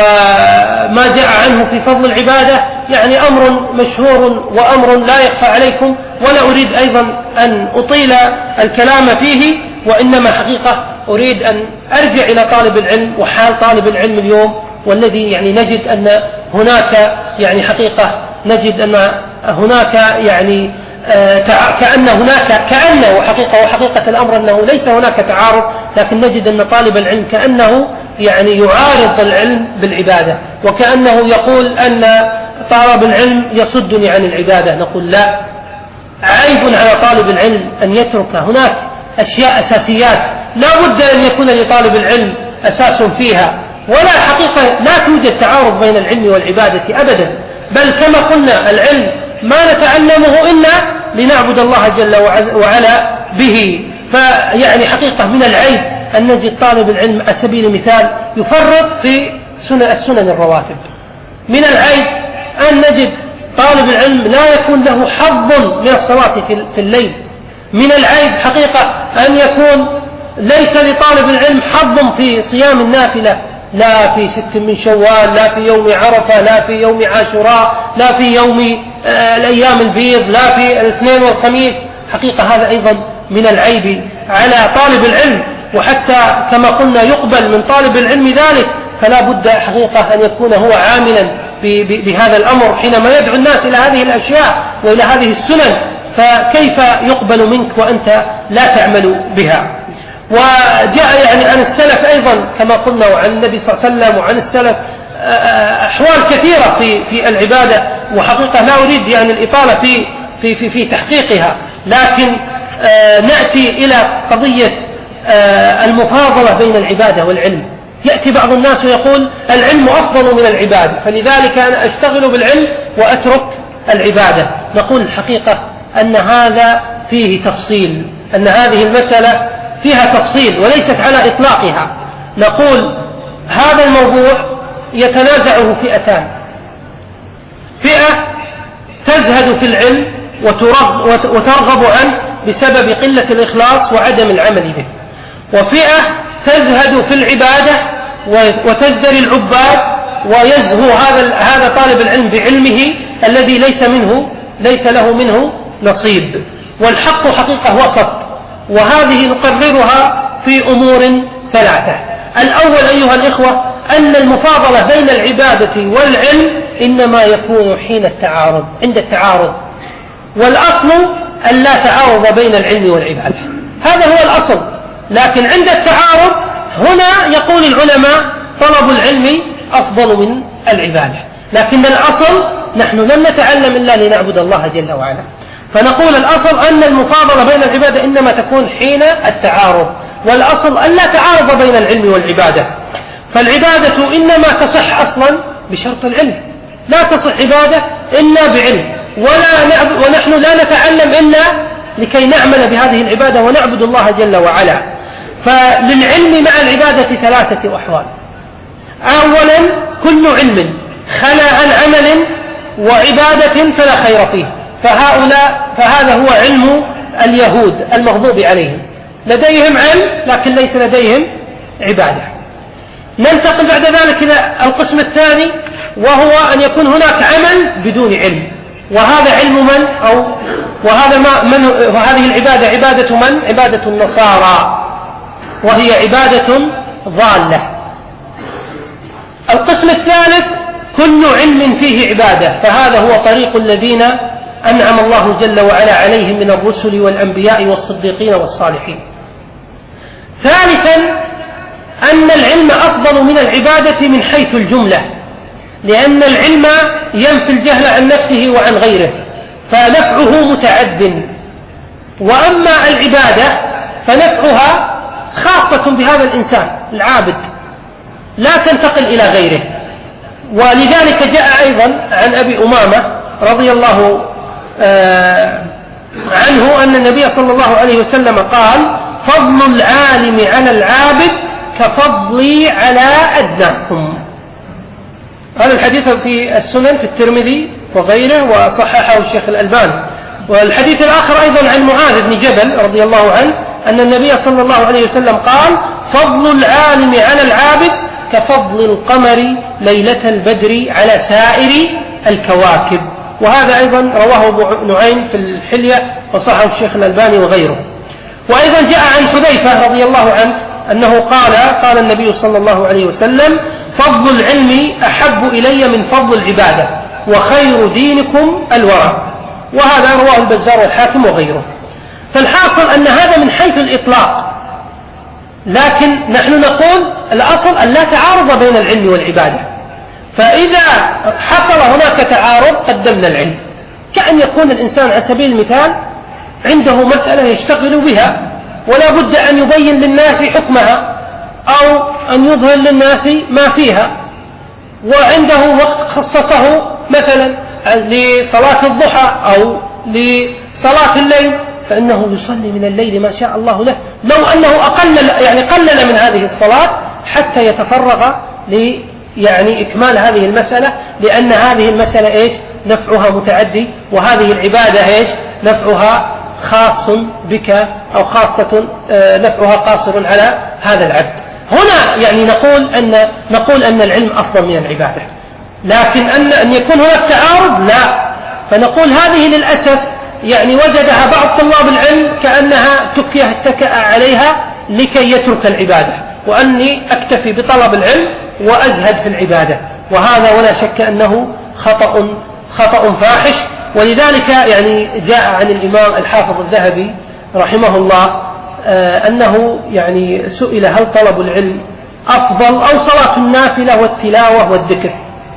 وما جاء عنه في فضل العبادة يعني أمر مشهور وأمر لا يخفى عليكم، ولا أريد أيضا أن أطيل الكلام فيه، وإنما حقيقة أريد أن أرجع إلى طالب العلم وحال طالب العلم اليوم، والذي يعني نجد أن هناك يعني حقيقة نجد أن هناك يعني كأن هناك كأنه وحقيقة وحقيقة الأمر أنه ليس هناك تعارض، لكن نجد أن طالب العلم كأنه يعني يعارض العلم بالعبادة، وكأنه يقول أن طالب العلم يصدني عن العبادة. نقول لا، عيب على طالب العلم أن يترك هناك أشياء أساسيات لا بد أن يكون لطالب العلم أساس فيها، ولا حقيقة لا توجد تعارض بين العلم والعبادة أبدا، بل كما قلنا العلم ما نتعلمه إلا لنعبد الله جل وعلا به. فيعني حقيقة من العيب أن نجد طالب العلم على سبيل المثال يفرط في سنن السنن الرواتب. من العيب أن نجد طالب العلم لا يكون له حظ من الصلاة في الليل. من العيب حقيقة أن يكون ليس لطالب العلم حظ في صيام النافلة، لا في ست من شوال، لا في يوم عرفة، لا في يوم عاشوراء، لا في يوم الأيام البيض، لا في الاثنين والخميس. حقيقة هذا أيضا من العيب على طالب العلم، وحتى كما قلنا يقبل من طالب العلم ذلك، فلا بد حقيقة أن يكون هو عاملا بهذا الأمر حينما يدعو الناس إلى هذه الأشياء وإلى هذه السنن، فكيف يقبل منك وأنت لا تعمل بها؟ وجاء يعني عن السلف أيضا كما قلنا، وعن النبي صلى الله عليه وسلم وعن السلف أحوال كثيرة في في العبادة، وحقيقة لا أريد يعني الإطالة في في في, في تحقيقها، لكن نأتي إلى قضية المفاضلة بين العبادة والعلم. يأتي بعض الناس ويقول العلم أفضل من العبادة، فلذلك أنا أشتغل بالعلم وأترك العبادة. نقول الحقيقة أن هذا فيه تفصيل، أن هذه المسألة فيها تفصيل وليست على إطلاقها. نقول هذا الموضوع يتنازعه فئتان: فئة تزهد في العلم وترغب عنه بسبب قلة الإخلاص وعدم العمل به، وفئة تزهد في العبادة وتزدري العباد ويزهو هذا هذا طالب العلم بعلمه الذي ليس منه ليس له منه نصيب. والحق حقيقة وسط، وهذه نقررها في أمور ثلاثة. الأول أيها الإخوة أن المفاضلة بين العبادة والعلم إنما يكون حين التعارض، عند التعارض، والأصل أن لا تعارض بين العلم والعبادة، هذا هو الأصل. لكن عند التعارض هنا يقول العلماء طلب العلم أفضل من العبادة، لكن الأصل نحن لم نتعلم إلا لنعبد الله جل وعلا، فنقول الأصل أن المفاضلة بين العبادة إنما تكون حين التعارض، والأصل أن لا تعارض بين العلم والعبادة. فالعبادة إنما تصح أصلا بشرط العلم، لا تصح عبادة إلا بعلم، ولا ونحن لا نتعلم إلا لكي نعمل بهذه العبادة ونعبد الله جل وعلا. فللعلم مع العبادة ثلاثة أحوال: أولا كل علم خلا عن عمل وعبادة فلا خير فيه، فهؤلاء فهذا هو علم اليهود المغضوب عليهم، لديهم علم لكن ليس لديهم عبادة. ننتقل بعد ذلك إلى القسم الثاني، وهو أن يكون هناك عمل بدون علم، وهذا علم من أو وهذا ما من وهذه العبادة عبادة من؟ عبادة النصارى، وهي عبادة ضالة. القسم الثالث كل علم فيه عبادة، فهذا هو طريق الذين أنعم الله جل وعلا عليهم من الرسل والأنبياء والصديقين والصالحين. ثالثا أن العلم أفضل من العبادة من حيث الجملة، لأن العلم ينفي الجهل عن نفسه وعن غيره، فنفعه متعد، وأما العبادة فنفعها خاصة بهذا الإنسان العابد، لا تنتقل إلى غيره. ولذلك جاء أيضا عن أبي أمامة رضي الله عنه أن النبي صلى الله عليه وسلم قال: فضل العالم على العابد كفضلي على أدناكم. هذا الحديث في السنن في الترمذي وغيره وصححه الشيخ الألباني. والحديث الآخر أيضا عن معاذ بن جبل رضي الله عنه أن النبي صلى الله عليه وسلم قال: فضل العالم على العابد كفضل القمر ليلة البدر على سائر الكواكب. وهذا أيضا رواه أبو نعيم في الحلية وصححه الشيخ الألباني وغيره. وأيضا جاء عن حذيفة رضي الله عنه أنه قال: قال النبي صلى الله عليه وسلم: فضل العلم أحب إلي من فضل العبادة وخير دينكم الورع. وهذا رواه البزار والحاكم وغيره. فالحاصل أن هذا من حيث الإطلاق، لكن نحن نقول الأصل أن لا تعارض بين العلم والعبادة. فإذا حصل هناك تعارض قدمنا العلم، كأن يكون الإنسان على سبيل المثال عنده مسألة يشتغل بها ولا بد أن يبين للناس حكمها أو أن يظهر للناس ما فيها، وعنده وقت خصصه مثلا لصلاة الضحى أو لصلاة الليل، فإنه يصلي من الليل ما شاء الله له، لو أنه أقل يعني قلل من هذه الصلاة حتى يتفرغ ل يعني إكمال هذه المسألة، لأن هذه المسألة إيش نفعها متعدي، وهذه العبادة إيش نفعها خاص بك أو خاصة نفعها قاصر على هذا العبد. هنا يعني نقول أن نقول أن العلم أفضل من العبادة، لكن أن أن يكون هناك تعارض لا. فنقول هذه للأسف يعني وجدها بعض طلاب العلم كأنها تكيه اتكأ عليها لكي يترك العبادة، وأني أكتفي بطلب العلم وأزهد في العبادة، وهذا ولا شك أنه خطأ خطأ فاحش. ولذلك يعني جاء عن الإمام الحافظ الذهبي رحمه الله أنه يعني سئل: هل طلب العلم أفضل أو صلاة النافلة والتلاوة والذكر؟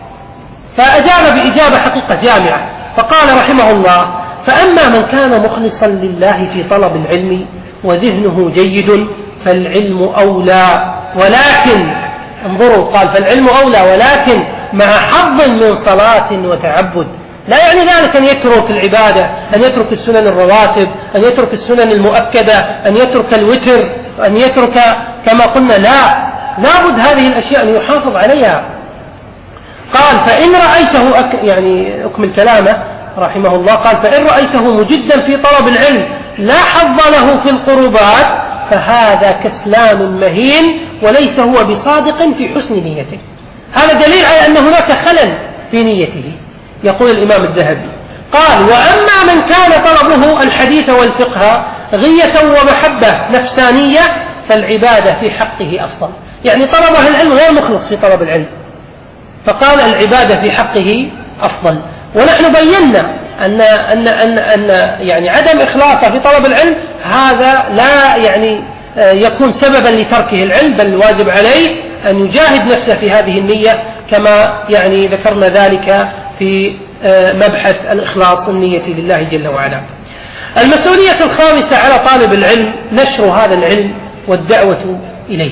فأجاب بإجابة حقيقة جامعة، فقال رحمه الله: فأما من كان مخلصا لله في طلب العلم وذهنه جيد فالعلم أولى، ولكن انظروا قال فالعلم أولى ولكن مع حظ من صلاة وتعبد. لا يعني ذلك أن يترك العبادة، أن يترك السنن الرواتب، أن يترك السنن المؤكدة، أن يترك الوتر، أن يترك كما قلنا، لا لابد هذه الأشياء أن يحافظ عليها. قال: فإن رأيته أك... يعني أكمل كلامه رحمه الله، قال: فإن رأيته مجدا في طلب العلم لا حظ له في القربات فهذا كسلان مهين وليس هو بصادق في حسن نيته. هذا دليل على أن هناك خلل في نيته. يقول الإمام الذهبي: قال: وأما من كان طلبه الحديث والفقه غية ومحبة نفسانية فالعبادة في حقه أفضل. يعني طلبه العلم غير مخلص في طلب العلم، فقال العبادة في حقه أفضل. ونحن بينا أن أن أن أن يعني عدم إخلاصه في طلب العلم هذا لا يعني يكون سببا لتركه العلم، بل واجب عليه أن يجاهد نفسه في هذه النية، كما يعني ذكرنا ذلك في مبحث الإخلاص النية لله جل وعلا. المسؤولية الخامسة على طالب العلم نشر هذا العلم والدعوة إليه.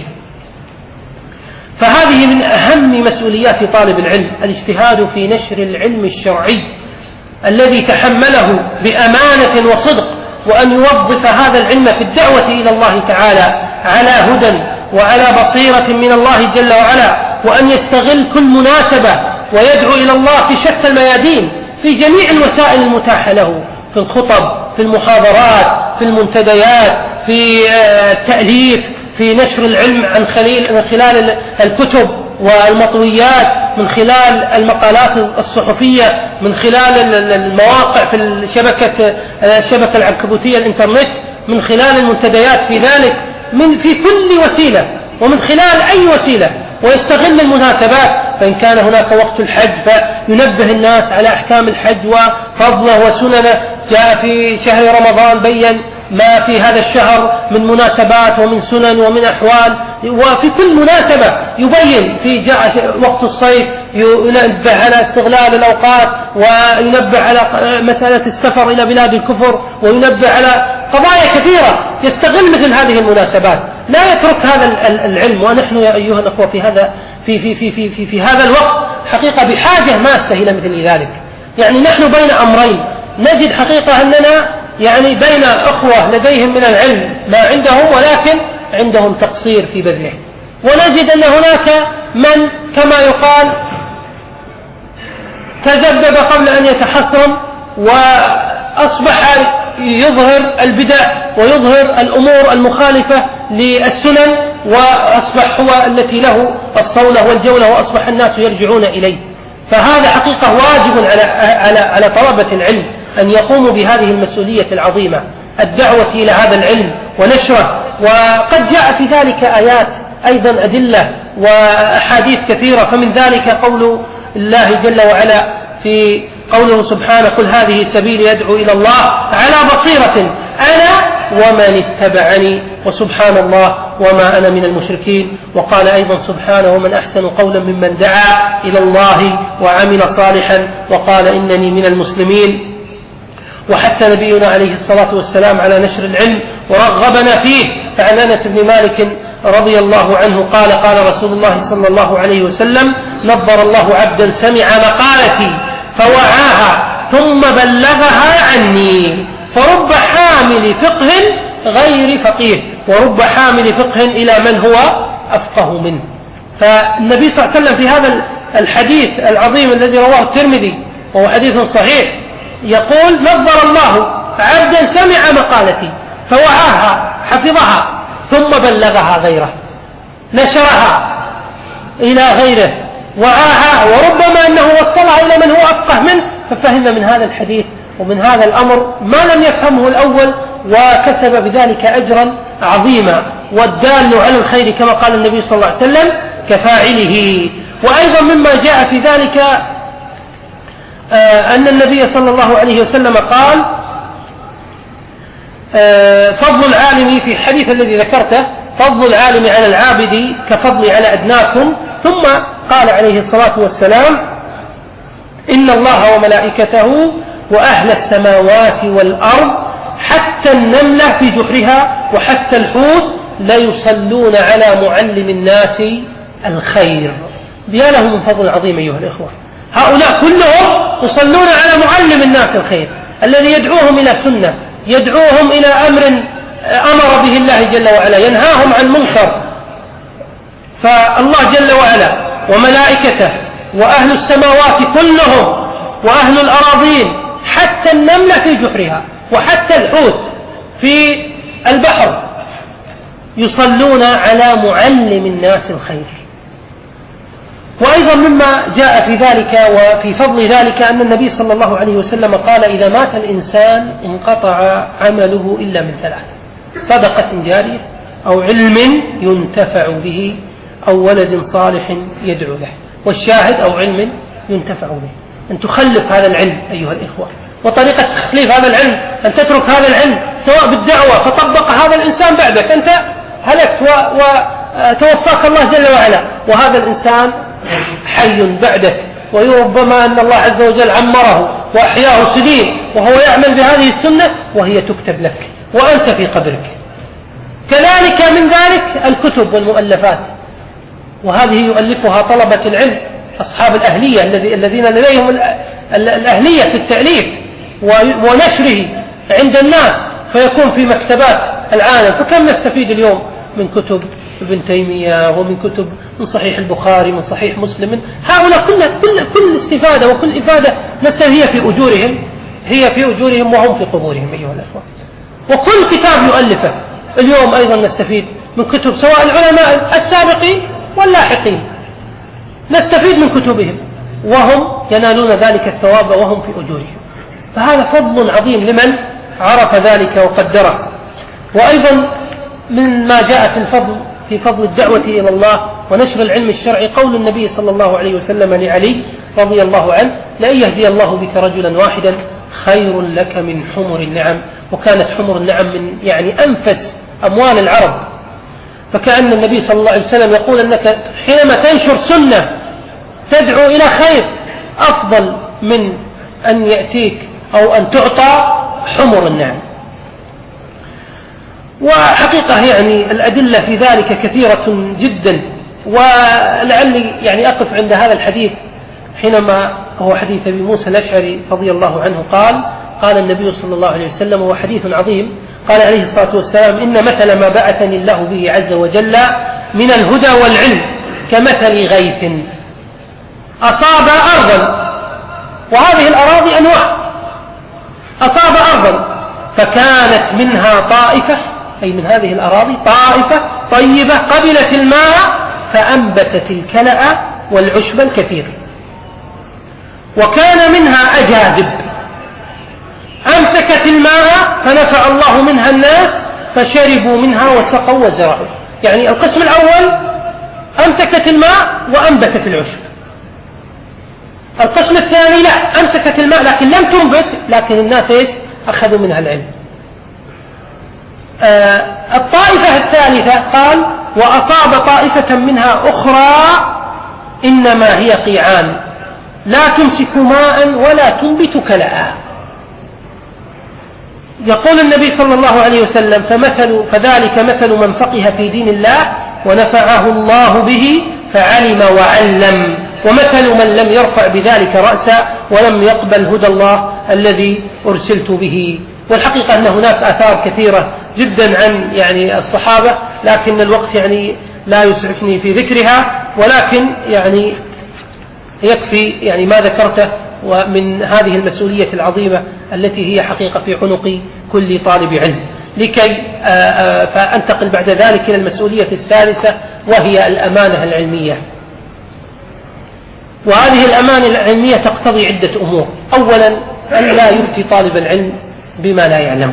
فهذه من أهم مسؤوليات طالب العلم الاجتهاد في نشر العلم الشرعي الذي تحمله بأمانة وصدق، وأن يوظف هذا العلم في الدعوة إلى الله تعالى على هدى وعلى بصيرة من الله جل وعلا، وأن يستغل كل مناسبة ويدعو إلى الله في شتى الميادين في جميع الوسائل المتاحة له، في الخطب، في المحاضرات، في المنتديات، في التأليف، في نشر العلم عن خلال الكتب والمطويات، من خلال المقالات الصحفية، من خلال المواقع في الشبكة الشبكة العنكبوتية الإنترنت، من خلال المنتديات في ذلك، من في كل وسيلة ومن خلال أي وسيلة، ويستغل المناسبات. فإن كان هناك وقت الحج فينبه الناس على أحكام الحج وفضله وسننه. جاء في شهر رمضان بين ما في هذا الشهر من مناسبات ومن سنن ومن أحوال، وفي كل مناسبة يبين. في جاء وقت الصيف ينبه على استغلال الأوقات، وينبه على مسألة السفر إلى بلاد الكفر، وينبه على قضايا كثيرة. يستغل مثل هذه المناسبات، لا يترك هذا العلم. ونحن يا أيها الأخوة في هذا في في في في في, في هذا الوقت حقيقة بحاجة ماسة إلى مثل ذلك. يعني نحن بين أمرين، نجد حقيقة أننا يعني بين أخوة لديهم من العلم ما عندهم، ولكن عندهم تقصير في بذله. ونجد أن هناك من كما يقال تذبذب قبل أن يتحصن، وأصبح يظهر البدع ويظهر الأمور المخالفة للسنن، وأصبح هو التي له الصولة والجولة، وأصبح الناس يرجعون إليه. فهذا حقيقة واجب على, على, على طلبة العلم أن يقوموا بهذه المسؤولية العظيمة، الدعوة إلى هذا العلم ونشره. وقد جاء في ذلك آيات أيضا أدلة وأحاديث كثيرة، فمن ذلك قول الله جل وعلا في قوله سبحانه: قل هذه سبيلي يدعو إلى الله على بصيرة أنا ومن اتبعني وسبحان الله وما أنا من المشركين. وقال أيضا سبحانه: ومن أحسن قولا ممن دعا إلى الله وعمل صالحا وقال إنني من المسلمين. وحتى نبينا عليه الصلاة والسلام على نشر العلم ورغبنا فيه. فعن أنس بن مالك رضي الله عنه قال: قال رسول الله صلى الله عليه وسلم: نظر الله عبدا سمع مقالتي فوعاها ثم بلغها عني، فرب حامل فقه غير فقيه ورب حامل فقه إلى من هو أفقه منه. فالنبي صلى الله عليه وسلم في هذا الحديث العظيم الذي رواه الترمذي وهو حديث صحيح يقول: نظر الله عبدا سمع مقالتي فوعاها حفظها ثم بلغها غيره، نشرها إلى غيره، وعاها، وربما أنه وصلها إلى من هو أفقه منه، ففهم من هذا الحديث ومن هذا الأمر ما لم يفهمه الأول، وكسب بذلك أجرا عظيما. والدال على الخير كما قال النبي صلى الله عليه وسلم كفاعله. وأيضا مما جاء في ذلك آه أن النبي صلى الله عليه وسلم قال: آه فضل العالم، في الحديث الذي ذكرته: فضل العالم على العابد كفضل على أدناكم. ثم قال عليه الصلاة والسلام: إن الله وملائكته وأهل السماوات والأرض حتى النملة في جحرها وحتى الحوت لا يصلون على معلم الناس الخير. يا له من فضل عظيم أيها الإخوة، هؤلاء كلهم يصلون على معلم الناس الخير الذي يدعوهم إلى سنة، يدعوهم إلى أمر أمر به الله جل وعلا، ينهاهم عن منكر. فالله جل وعلا وملائكته وأهل السماوات كلهم وأهل الأراضين حتى النملة في جحرها وحتى الحوت في البحر يصلون على معلم الناس الخير. وأيضا مما جاء في ذلك وفي فضل ذلك أن النبي صلى الله عليه وسلم قال: إذا مات الإنسان انقطع عمله إلا من ثلاث: صدقة جارية أو علم ينتفع به أو ولد صالح يدعو له. والشاهد: أو علم ينتفع به. أن تخلف هذا العلم أيها الإخوة، وطريقة تخليف هذا العلم أن تترك هذا العلم سواء بالدعوة فطبق هذا الإنسان بعدك، أنت هلكت وتوفاك الله جل وعلا، وهذا الإنسان حي بعدك، وربما أن الله عز وجل عمره وأحياه سنين وهو يعمل بهذه السنة وهي تكتب لك وأنت في قبرك. كذلك من ذلك الكتب والمؤلفات، وهذه يؤلفها طلبة العلم أصحاب الأهلية الذين لديهم الأهلية في التأليف ونشره عند الناس، فيكون في مكتبات العالم. فكم نستفيد اليوم من كتب ابن تيمية ومن كتب من صحيح البخاري من صحيح مسلم. هؤلاء كل كل كل استفادة وكل إفادة نستفيد هي في أجورهم هي في أجورهم وهم في قبورهم أيها الأخوة. وكل كتاب يؤلفه اليوم أيضا نستفيد من كتب سواء العلماء السابقين واللاحقين، نستفيد من كتبهم وهم ينالون ذلك الثواب وهم في أجورهم. فهذا فضل عظيم لمن عرف ذلك وقدره. وأيضا من ما جاء في الفضل في فضل الدعوة إلى الله ونشر العلم الشرعي قول النبي صلى الله عليه وسلم لعلي رضي الله عنه: لأن يهدي الله بك رجلا واحدا خير لك من حمر النعم. وكانت حمر النعم من يعني أنفس أموال العرب. فكأن النبي صلى الله عليه وسلم يقول أنك حينما تنشر سنة تدعو إلى خير أفضل من أن يأتيك أو أن تعطى حمر النعم. وحقيقة يعني الأدلة في ذلك كثيرة جدا، ولعلي يعني أقف عند هذا الحديث حينما هو حديث أبي موسى الأشعري رضي الله عنه قال: قال النبي صلى الله عليه وسلم، وهو حديث عظيم، قال عليه الصلاة والسلام: إن مثل ما بعثني الله به عز وجل من الهدى والعلم كمثل غيث أصاب أرضا وهذه الأراضي أنواع. أصاب أرضا فكانت منها طائفة، أي من هذه الأراضي طائفة طيبة قبلت الماء فأنبتت الكلأ والعشب الكثير، وكان منها أجادب أمسكت الماء فنفع الله منها الناس فشربوا منها وسقوا وزرعوا. يعني القسم الأول أمسكت الماء وأنبتت العشب. القسم الثاني لا، أمسكت الماء لكن لم تنبت، لكن الناس إيش أخذوا منها العلم. آه الطائفة الثالثة قال وأصاب طائفة منها أخرى إنما هي قيعان لا تمسك ماء ولا تنبت كلأ. يقول النبي صلى الله عليه وسلم فمثل فذلك مثل من فقه في دين الله ونفعه الله به فعلم وعلم، ومثل من لم يرفع بذلك رأسا ولم يقبل هدى الله الذي أرسلت به. والحقيقة أن هناك آثار كثيرة جدا عن يعني الصحابة، لكن الوقت يعني لا يسعفني في ذكرها، ولكن يعني يكفي يعني ما ذكرته ومن هذه المسؤولية العظيمة التي هي حقيقة في عنق كل طالب علم، لكي فأنتقل بعد ذلك إلى المسؤولية الثالثة وهي الأمانة العلمية. وهذه الأمانة العلمية تقتضي عدة أمور. أولا أن لا يفتي طالب العلم بما لا يعلم،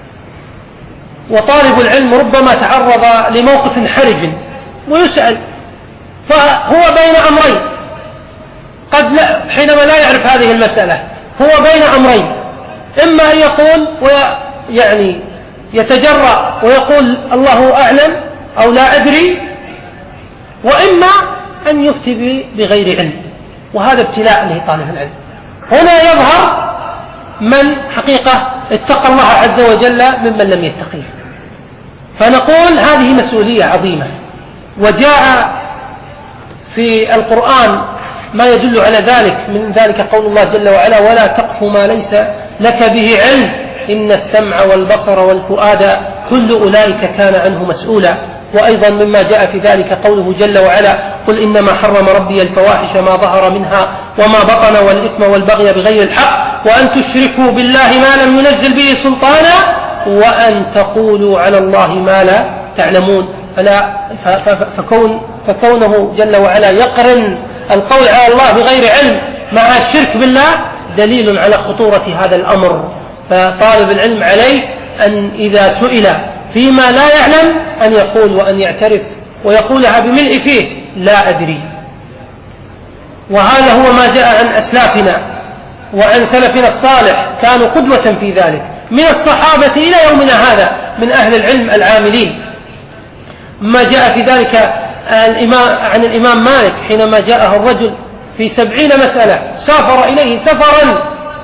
وطالب العلم ربما تعرض لموقف حرج ويسأل فهو بين أمرين، قد لا حينما لا يعرف هذه المسألة هو بين أمرين، إما أن يقول ويعني يتجرأ ويقول الله أعلم أو لا أدري، وإما أن يفتي بغير علم، وهذا ابتلاء لطالب العلم. هنا يظهر من حقيقة اتقى الله عز وجل ممن لم يتقيه. فنقول هذه مسؤولية عظيمة، وجاء في القرآن ما يدل على ذلك، من ذلك قول الله جل وعلا ولا تقف ما ليس لك به علم إن السمع والبصر والفؤاد كل أولئك كان عنه مسؤولا. وأيضا مما جاء في ذلك قوله جل وعلا قل إنما حرم ربي الفواحش ما ظهر منها وما بطن والإثم والبغي بغير الحق وأن تشركوا بالله ما لم ينزل به سلطانا وأن تقولوا على الله ما لا تعلمون. فلا فكون فكونه جل وعلا يقرن القول على الله بغير علم مع الشرك بالله دليل على خطورة هذا الأمر. فطالب العلم عليه أن إذا سئل فيما لا يعلم أن يقول وأن يعترف ويقولها بملء فيه لا أدري. وهذا هو ما جاء عن أسلافنا وعن سلفنا الصالح، كانوا قدوة في ذلك من الصحابة إلى يومنا هذا من أهل العلم العاملين. ما جاء في ذلك الإمام عن الإمام مالك حينما جاءه الرجل في سبعين مسألة سافر إليه سفرا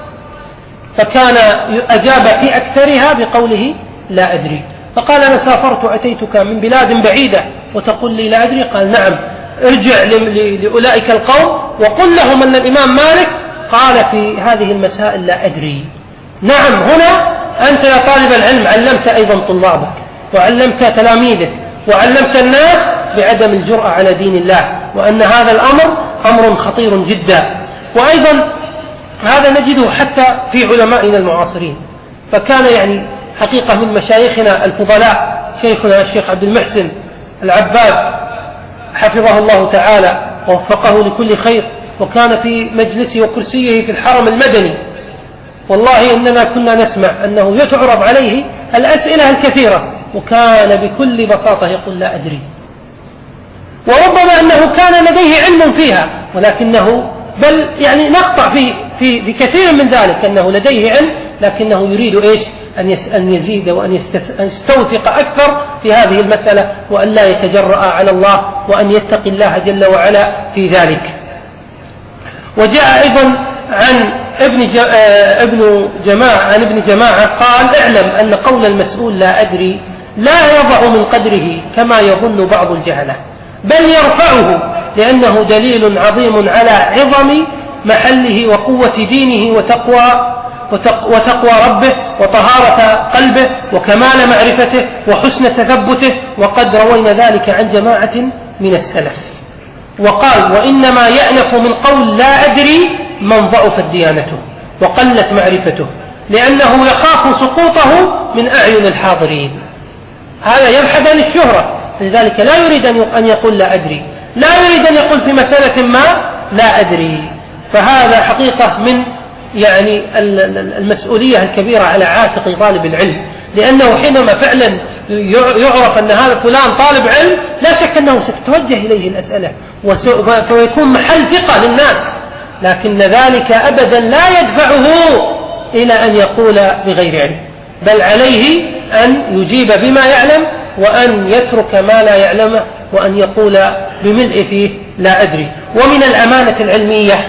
فكان أجاب في أكثرها بقوله لا أدري، فقال أنا سافرت أتيتك من بلاد بعيدة وتقول لي لا أدري؟ قال نعم، ارجع لأولئك القوم وقل لهم أن الإمام مالك قال في هذه المسائل لا أدري. نعم، هنا أنت يا طالب العلم علمت أيضا طلابك وعلمت تلاميذك وعلمت الناس بعدم الجرأة على دين الله، وأن هذا الأمر أمر خطير جدا. وأيضا هذا نجده حتى في علمائنا المعاصرين، فكان يعني حقيقة من مشايخنا الفضلاء شيخنا الشيخ عبد المحسن العباد حفظه الله تعالى ووفقه لكل خير، وكان في مجلسه وكرسيه في الحرم المدني، والله إننا كنا نسمع أنه يتعرض عليه الأسئلة الكثيرة وكان بكل بساطة يقول لا أدري، وربما أنه كان لديه علم فيها ولكنه بل يعني نقطع في في بكثير من ذلك أنه لديه علم لكنه يريد إيش أن يزيد وأن يستوثق أكثر في هذه المسألة وأن لا يتجرأ على الله وأن يتقي الله جل وعلا في ذلك. وجاء أيضا عن ابن ابن جماعة عن ابن جماعة قال اعلم أن قول المسؤول لا أدري لا يضع من قدره كما يظن بعض الجهلة، بل يرفعه لأنه دليل عظيم على عظم محله وقوة دينه وتقوى وتقوى ربه وطهارة قلبه وكمال معرفته وحسن تثبته، وقد روينا ذلك عن جماعة من السلف. وقال وإنما يأنف من قول لا أدري من ضعفت ديانته وقلت معرفته، لأنه يخاف سقوطه من أعين الحاضرين. هذا يبحث عن الشهرة، لذلك لا يريد أن يقول لا أدري، لا يريد أن يقول في مسألة ما لا أدري. فهذا حقيقة من يعني المسؤولية الكبيرة على عاتق طالب العلم، لأنه حينما فعلا يعرف أن هذا فلان طالب علم لا شك أنه ستتوجه إليه الأسئلة ويكون محل ثقة للناس، لكن ذلك أبدا لا يدفعه إلى أن يقول بغير علم، بل عليه أن يجيب بما يعلم وأن يترك ما لا يعلمه وأن يقول بملء فيه لا أدري. ومن الأمانة العلمية،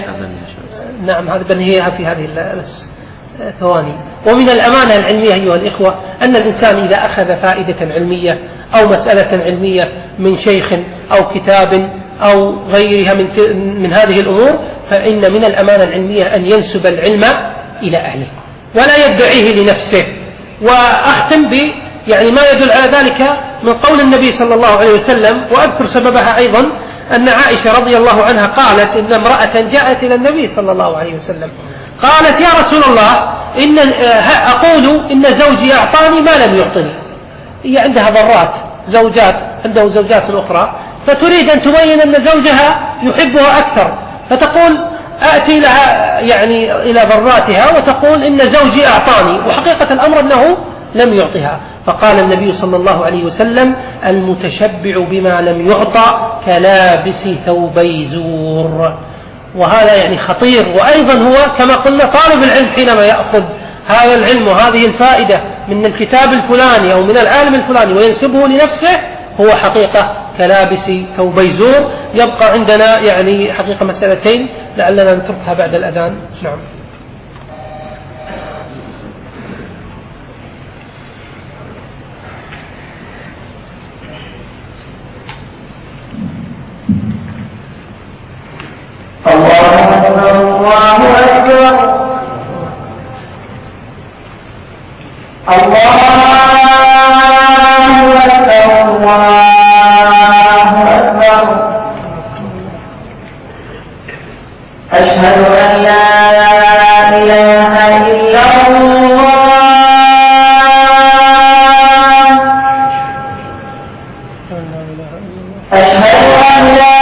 نعم هذا بنهيها في هذه الثواني، ومن الأمانة العلمية أيها الإخوة أن الإنسان إذا أخذ فائدة علمية أو مسألة علمية من شيخ أو كتاب أو غيرها من, من هذه الأمور، فإن من الأمانة العلمية أن ينسب العلم إلى أهله ولا يدعيه لنفسه. وأختم ب يعني ما يدل على ذلك من قول النبي صلى الله عليه وسلم، وأذكر سببها أيضا، أن عائشة رضي الله عنها قالت إن امرأة جاءت إلى النبي صلى الله عليه وسلم قالت يا رسول الله إن أقول إن زوجي أعطاني ما لم يعطني. هي عندها ضرات زوجات، عنده زوجات أخرى، فتريد أن تبين أن زوجها يحبها أكثر، فتقول أأتي لها يعني إلى ضراتها وتقول إن زوجي أعطاني، وحقيقة الأمر أنه لم يعطها. فقال النبي صلى الله عليه وسلم المتشبع بما لم يعطى كلابس ثوبي زور. وهذا يعني خطير. وأيضا هو كما قلنا طالب العلم حينما يأخذ هذا العلم وهذه الفائدة من الكتاب الفلاني أو من العالم الفلاني وينسبه لنفسه، هو حقيقة كلابس ثوبي زور. يبقى عندنا يعني حقيقة مسألتين لعلنا نتركها بعد الأذان. نعم. الله أكبر الله أكبر الله أكبر الله أكبر. أشهد أن لا إله إلا الله. أشهد أن لا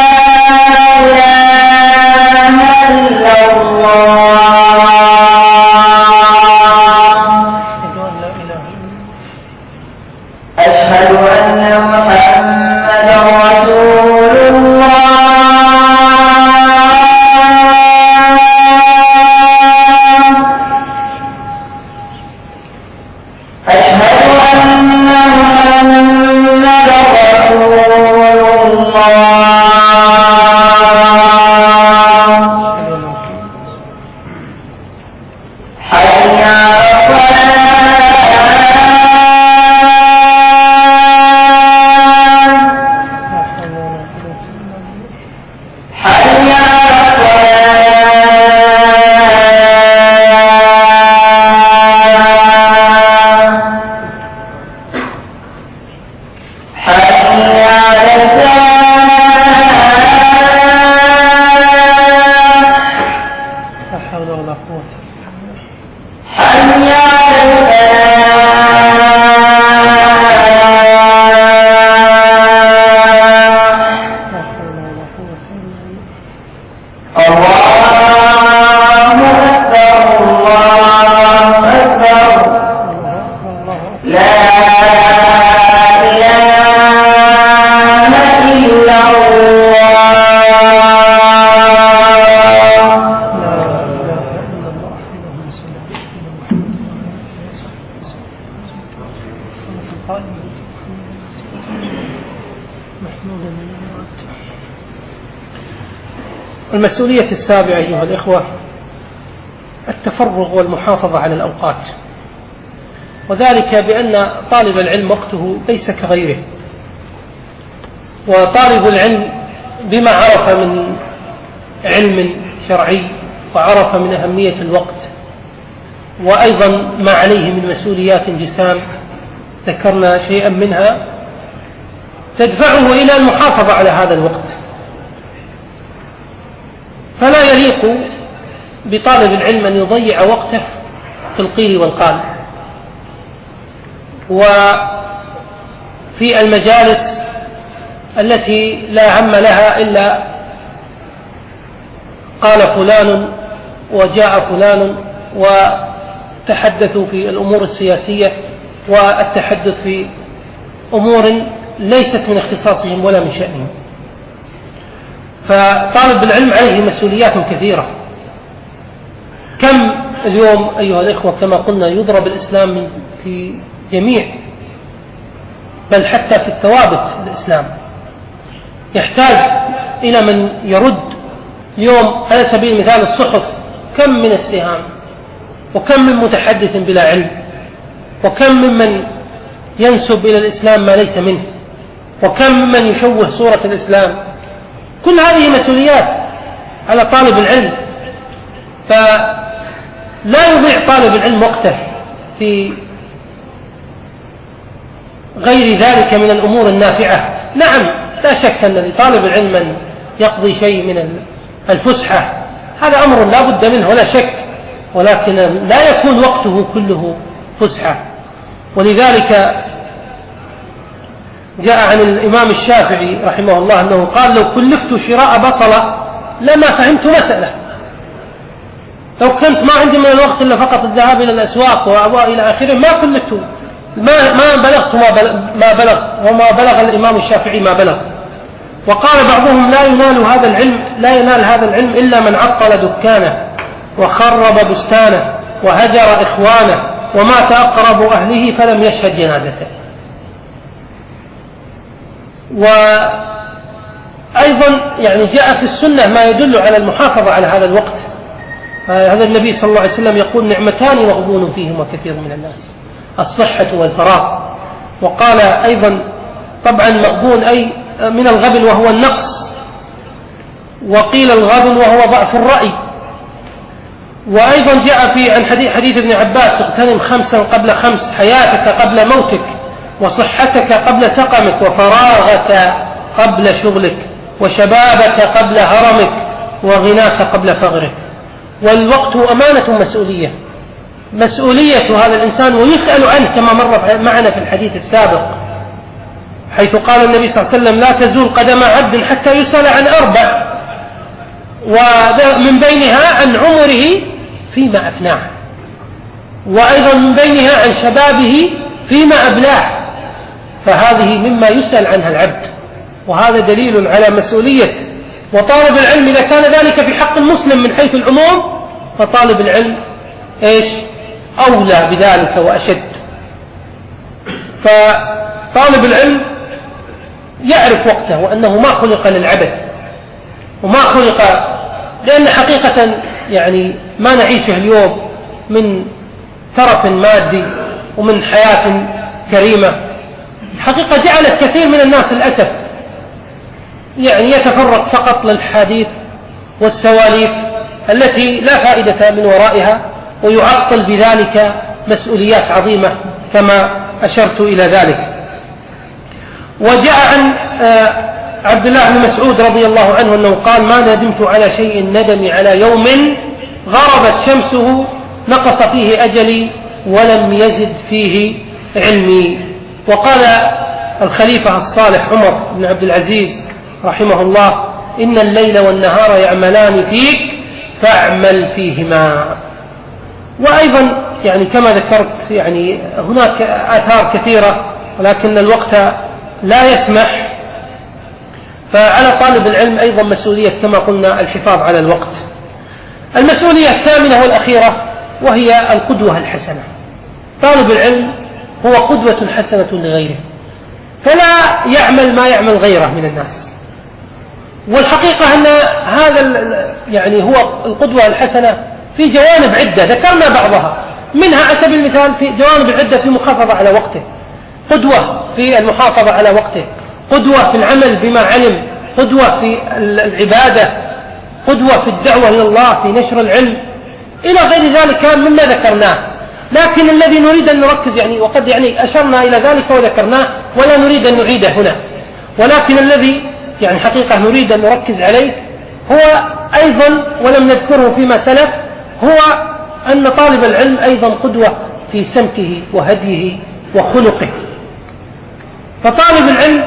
المسؤولية السابعة أيها الإخوة التفرغ والمحافظة على الأوقات، وذلك بأن طالب العلم وقته ليس كغيره، وطالب العلم بما عرف من علم شرعي وعرف من أهمية الوقت وأيضا ما عليه من مسؤوليات جسام ذكرنا شيئا منها تدفعه إلى المحافظة على هذا الوقت. فلا يليق بطالب العلم أن يضيع وقته في القيل والقال، وفي المجالس التي لا هم لها إلا قال فلان وجاء فلان، وتحدثوا في الأمور السياسية والتحدث في أمور ليست من اختصاصهم ولا من شأنهم. فطالب العلم عليه مسؤوليات كثيرة. كم اليوم أيها الإخوة كما قلنا يضرب الإسلام في جميع، بل حتى في الثوابت الإسلام، يحتاج إلى من يرد. اليوم على سبيل المثال الصحف، كم من السهام، وكم من متحدث بلا علم، وكم ممن ينسب إلى الإسلام ما ليس منه، وكم ممن يشوه صورة الإسلام. كل هذه مسؤوليات على طالب العلم، فلا يضيع طالب العلم وقته في غير ذلك من الأمور النافعة. نعم لا شك أن لطالب العلم من يقضي شيء من الفسحة، هذا أمر لا بد منه ولا شك، ولكن لا يكون وقته كله فسحة. ولذلك جاء عن الإمام الشافعي رحمه الله أنه قال: لو كلفت شراء بصلة لما فهمت مسألة. لو كنت ما عندي من الوقت إلا فقط الذهاب إلى الأسواق وإلى آخره ما كلفت، ما ما بلغت ما بلغ, ما بلغ وما بلغ الإمام الشافعي ما بلغ. وقال بعضهم: لا ينال هذا العلم لا ينال هذا العلم إلا من عطل دكانه وخرب بستانه وهجر إخوانه ومات أقرب أهله فلم يشهد جنازته. وأيضا يعني جاء في السنة ما يدل على المحافظة على هذا الوقت. هذا النبي صلى الله عليه وسلم يقول: نعمتان مغبون فيهما كثير من الناس، الصحة والفراغ. وقال أيضا طبعا مغبون أي من الغبن وهو النقص، وقيل الغبن وهو ضعف الرأي. وأيضا جاء في عن حديث, حديث ابن عباس: اغتنم خمسا قبل خمس، حياتك قبل موتك، وصحتك قبل سقمك، وفراغك قبل شغلك، وشبابك قبل هرمك، وغناك قبل فقرك. والوقت أمانة مسؤولية، مسؤولية هذا الإنسان ويسأل عنه كما مر معنا في الحديث السابق، حيث قال النبي صلى الله عليه وسلم: لا تزول قدم عبد حتى يسأل عن أربع، ومن بينها عن عمره فيما أفناه، وأيضا من بينها عن شبابه فيما أبلاه. فهذه مما يسأل عنها العبد، وهذا دليل على مسؤولية. وطالب العلم إذا كان ذلك في حق المسلم من حيث العموم، فطالب العلم إيش أولى بذلك وأشد. فطالب العلم يعرف وقته وأنه ما خلق للعبث وما خلق، لأن حقيقة يعني ما نعيشه اليوم من ترف مادي ومن حياة كريمة، حقيقة جعلت كثير من الناس للأسف يعني يتفرق فقط للحديث والسواليف التي لا فائدة من ورائها، ويعطل بذلك مسؤوليات عظيمة كما أشرت إلى ذلك. وجاء عن عبد الله بن مسعود رضي الله عنه أنه قال: ما ندمت على شيء ندمي على يوم غربت شمسه نقص فيه أجلي ولم يزد فيه علمي. وقال الخليفة الصالح عمر بن عبد العزيز رحمه الله: إن الليل والنهار يعملان فيك فاعمل فيهما. وأيضا يعني كما ذكرت يعني هناك آثار كثيرة ولكن الوقت لا يسمح، فعلى طالب العلم أيضا مسؤولية كما قلنا الحفاظ على الوقت. المسؤولية الثامنة والأخيرة وهي القدوة الحسنة. طالب العلم هو قدوة حسنة لغيره، فلا يعمل ما يعمل غيره من الناس. والحقيقة أن هذا يعني هو القدوة الحسنة في جوانب عدة ذكرنا بعضها، منها على سبيل المثال في جوانب عدة في المحافظة على وقته، قدوة في المحافظة على وقته، قدوة في العمل بما علم، قدوة في العبادة، قدوة في الدعوة إلى الله، في نشر العلم، إلى غير ذلك مما ذكرناه. لكن الذي نريد أن نركز يعني وقد يعني أشرنا إلى ذلك وذكرناه ولا نريد أن نعيده هنا، ولكن الذي يعني حقيقة نريد أن نركز عليه هو أيضا ولم نذكره فيما سلف هو أن طالب العلم أيضا قدوة في سمته وهديه وخلقه. فطالب العلم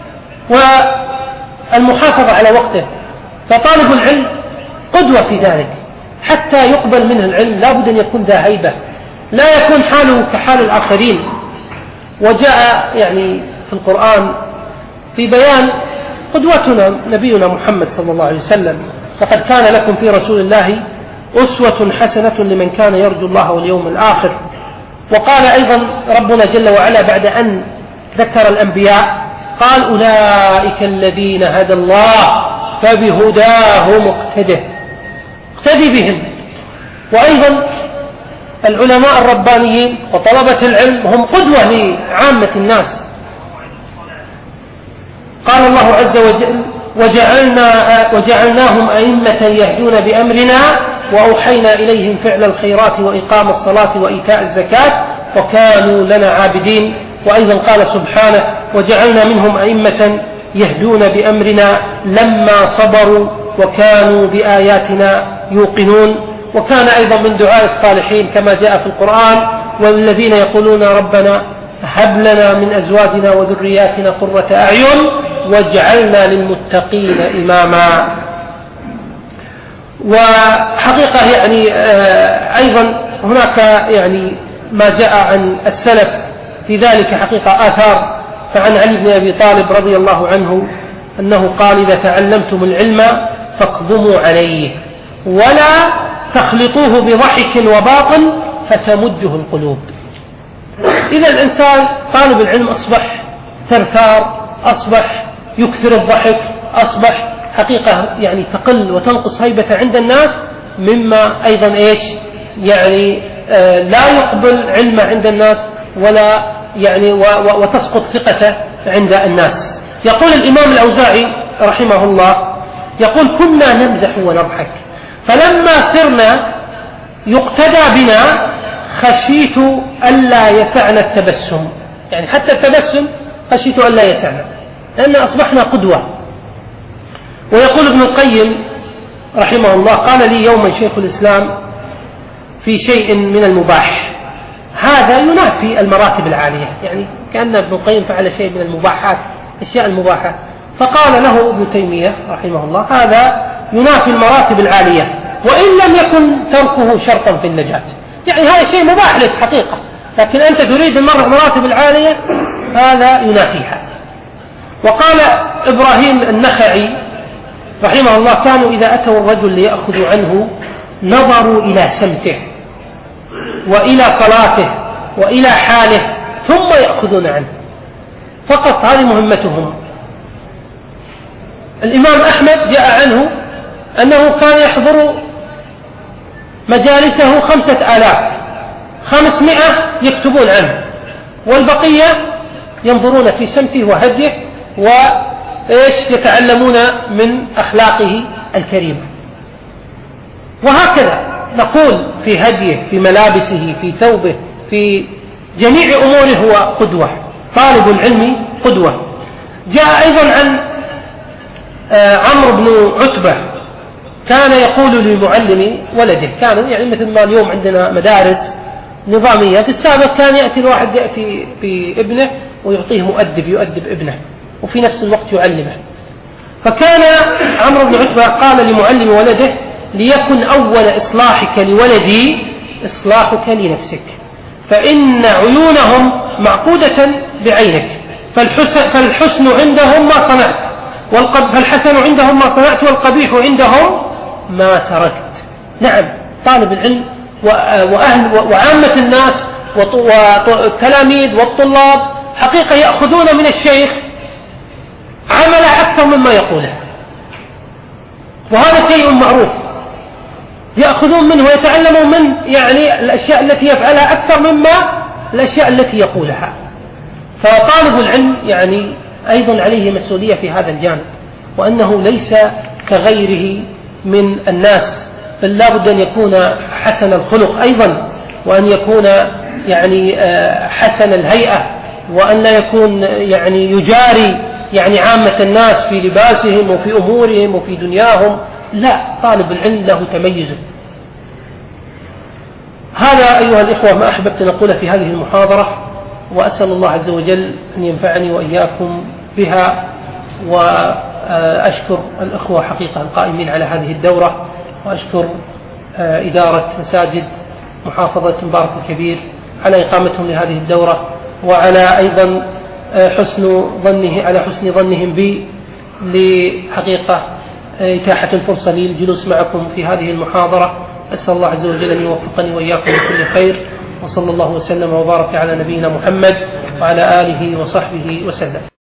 والمحافظة على وقته، فطالب العلم قدوة في ذلك حتى يقبل منه العلم لا بد أن يكون ذا هيبة، لا يكون حاله كحال الآخرين. وجاء يعني في القرآن في بيان قدوتنا نبينا محمد صلى الله عليه وسلم: لقد كان لكم في رسول الله أسوة حسنة لمن كان يرجو الله واليوم الآخر. وقال أيضا ربنا جل وعلا بعد أن ذكر الأنبياء قال: أولئك الذين هدى الله فبهداه مقتده، اقتدي بهم. وأيضا العلماء الربانيين وطلبة العلم هم قدوة لعامة الناس. قال الله عز وجل: وجعلنا وجعلناهم أئمة يهدون بأمرنا وأوحينا إليهم فعل الخيرات وإقام الصلاة وإيتاء الزكاة وكانوا لنا عابدين. وأيضا قال سبحانه: وجعلنا منهم أئمة يهدون بأمرنا لما صبروا وكانوا بآياتنا يوقنون. وكان أيضا من دعاء الصالحين كما جاء في القرآن: والذين يقولون ربنا هب لنا من أزواجنا وذرياتنا قرة أعين واجعلنا للمتقين إماما. وحقيقة يعني أيضا هناك يعني ما جاء عن السلف في ذلك حقيقة آثار. فعن علي بن أبي طالب رضي الله عنه أنه قال: إذا تعلمتم العلم فاقضموا عليه ولا تخلطوه بضحك وباطل فتمده القلوب. إذا الإنسان طالب العلم أصبح ثرثار، أصبح يكثر الضحك، أصبح حقيقة يعني تقل وتنقص هيبة عند الناس، مما أيضا إيش يعني آه لا يقبل علمه عند الناس ولا يعني وتسقط ثقته عند الناس. يقول الإمام الأوزاعي رحمه الله: يقول: كنا نمزح ونضحك فلما سرنا يقتدى بنا خشيت ألا يسعنا التبسم. يعني حتى التبسم خشيت ألا يسعنا، لأن أصبحنا قدوة. ويقول ابن القيم رحمه الله: قال لي يوما شيخ الإسلام في شيء من المباح، هذا ينافي المراتب العالية. يعني كأن ابن القيم فعل شيء من المباحات، أشياء المباحة. فقال له ابن تيمية رحمه الله: هذا ينافي المراتب العالية وإن لم يكن تركه شرطا في النجاة. يعني هذا شيء مباح لك حقيقة، لكن أنت تريد المراتب العالية، هذا ينافيها. وقال إبراهيم النخعي رحمه الله: كانوا إذا أتوا الرجل ليأخذوا عنه نظروا إلى سمته وإلى صلاته وإلى حاله ثم يأخذون عنه، فقط هذه مهمتهم. الإمام أحمد جاء عنه أنه كان يحضر مجالسه خمسة آلاف، خمسمائة يكتبون عنه والبقية ينظرون في سمته وهديه وإيش يتعلمون من أخلاقه الكريمة. وهكذا نقول في هديه، في ملابسه، في ثوبه، في جميع أموره هو قدوة. طالب العلم قدوة. جاء أيضا عن عمرو بن عتبة كان يقول لمعلم ولده، كانوا يعني مثل ما اليوم عندنا مدارس نظامية، في السابق كان يأتي الواحد يأتي بابنه ويعطيه مؤدب يؤدب ابنه وفي نفس الوقت يعلمه. فكان عمرو بن عتبة قال لمعلم ولده: ليكن أول إصلاحك لولدي إصلاحك لنفسك، فإن عيونهم معقودة بعينك، فالحسن, فالحسن عندهم ما صنعت فالحسن عندهم ما صنعت والقبيح عندهم ما تركت. نعم، طالب العلم وأهل وعامة الناس والتلاميذ والطلاب حقيقة يأخذون من الشيخ عمله أكثر مما يقوله، وهذا شيء معروف. يأخذون منه ويتعلمون منه يعني الأشياء التي يفعلها أكثر مما الأشياء التي يقولها. فطالب العلم يعني أيضا عليه مسؤولية في هذا الجانب، وأنه ليس كغيره من الناس، بل لا بد أن يكون حسن الخلق أيضا، وأن يكون يعني حسن الهيئة، وأن لا يكون يعني يجاري يعني عامة الناس في لباسهم وفي أمورهم وفي دنياهم. لا، طالب العلم له تميزه، هذا أيها الإخوة ما أحببت أن أقول في هذه المحاضرة، وأسأل الله عز وجل أن ينفعني وإياكم بها. وأشكر الأخوة حقيقة القائمين على هذه الدورة، وأشكر إدارة مساجد محافظة مبارك الكبير على إقامتهم لهذه الدورة، وعلى أيضا حسن ظنه على حسن ظنهم بي لحقيقة إتاحة الفرصة لي للجلوس معكم في هذه المحاضرة. أسأل الله عز وجل أن يوفقني وإياكم لكل خير، وصلى الله وسلم وبارك على نبينا محمد وعلى آله وصحبه وسلم.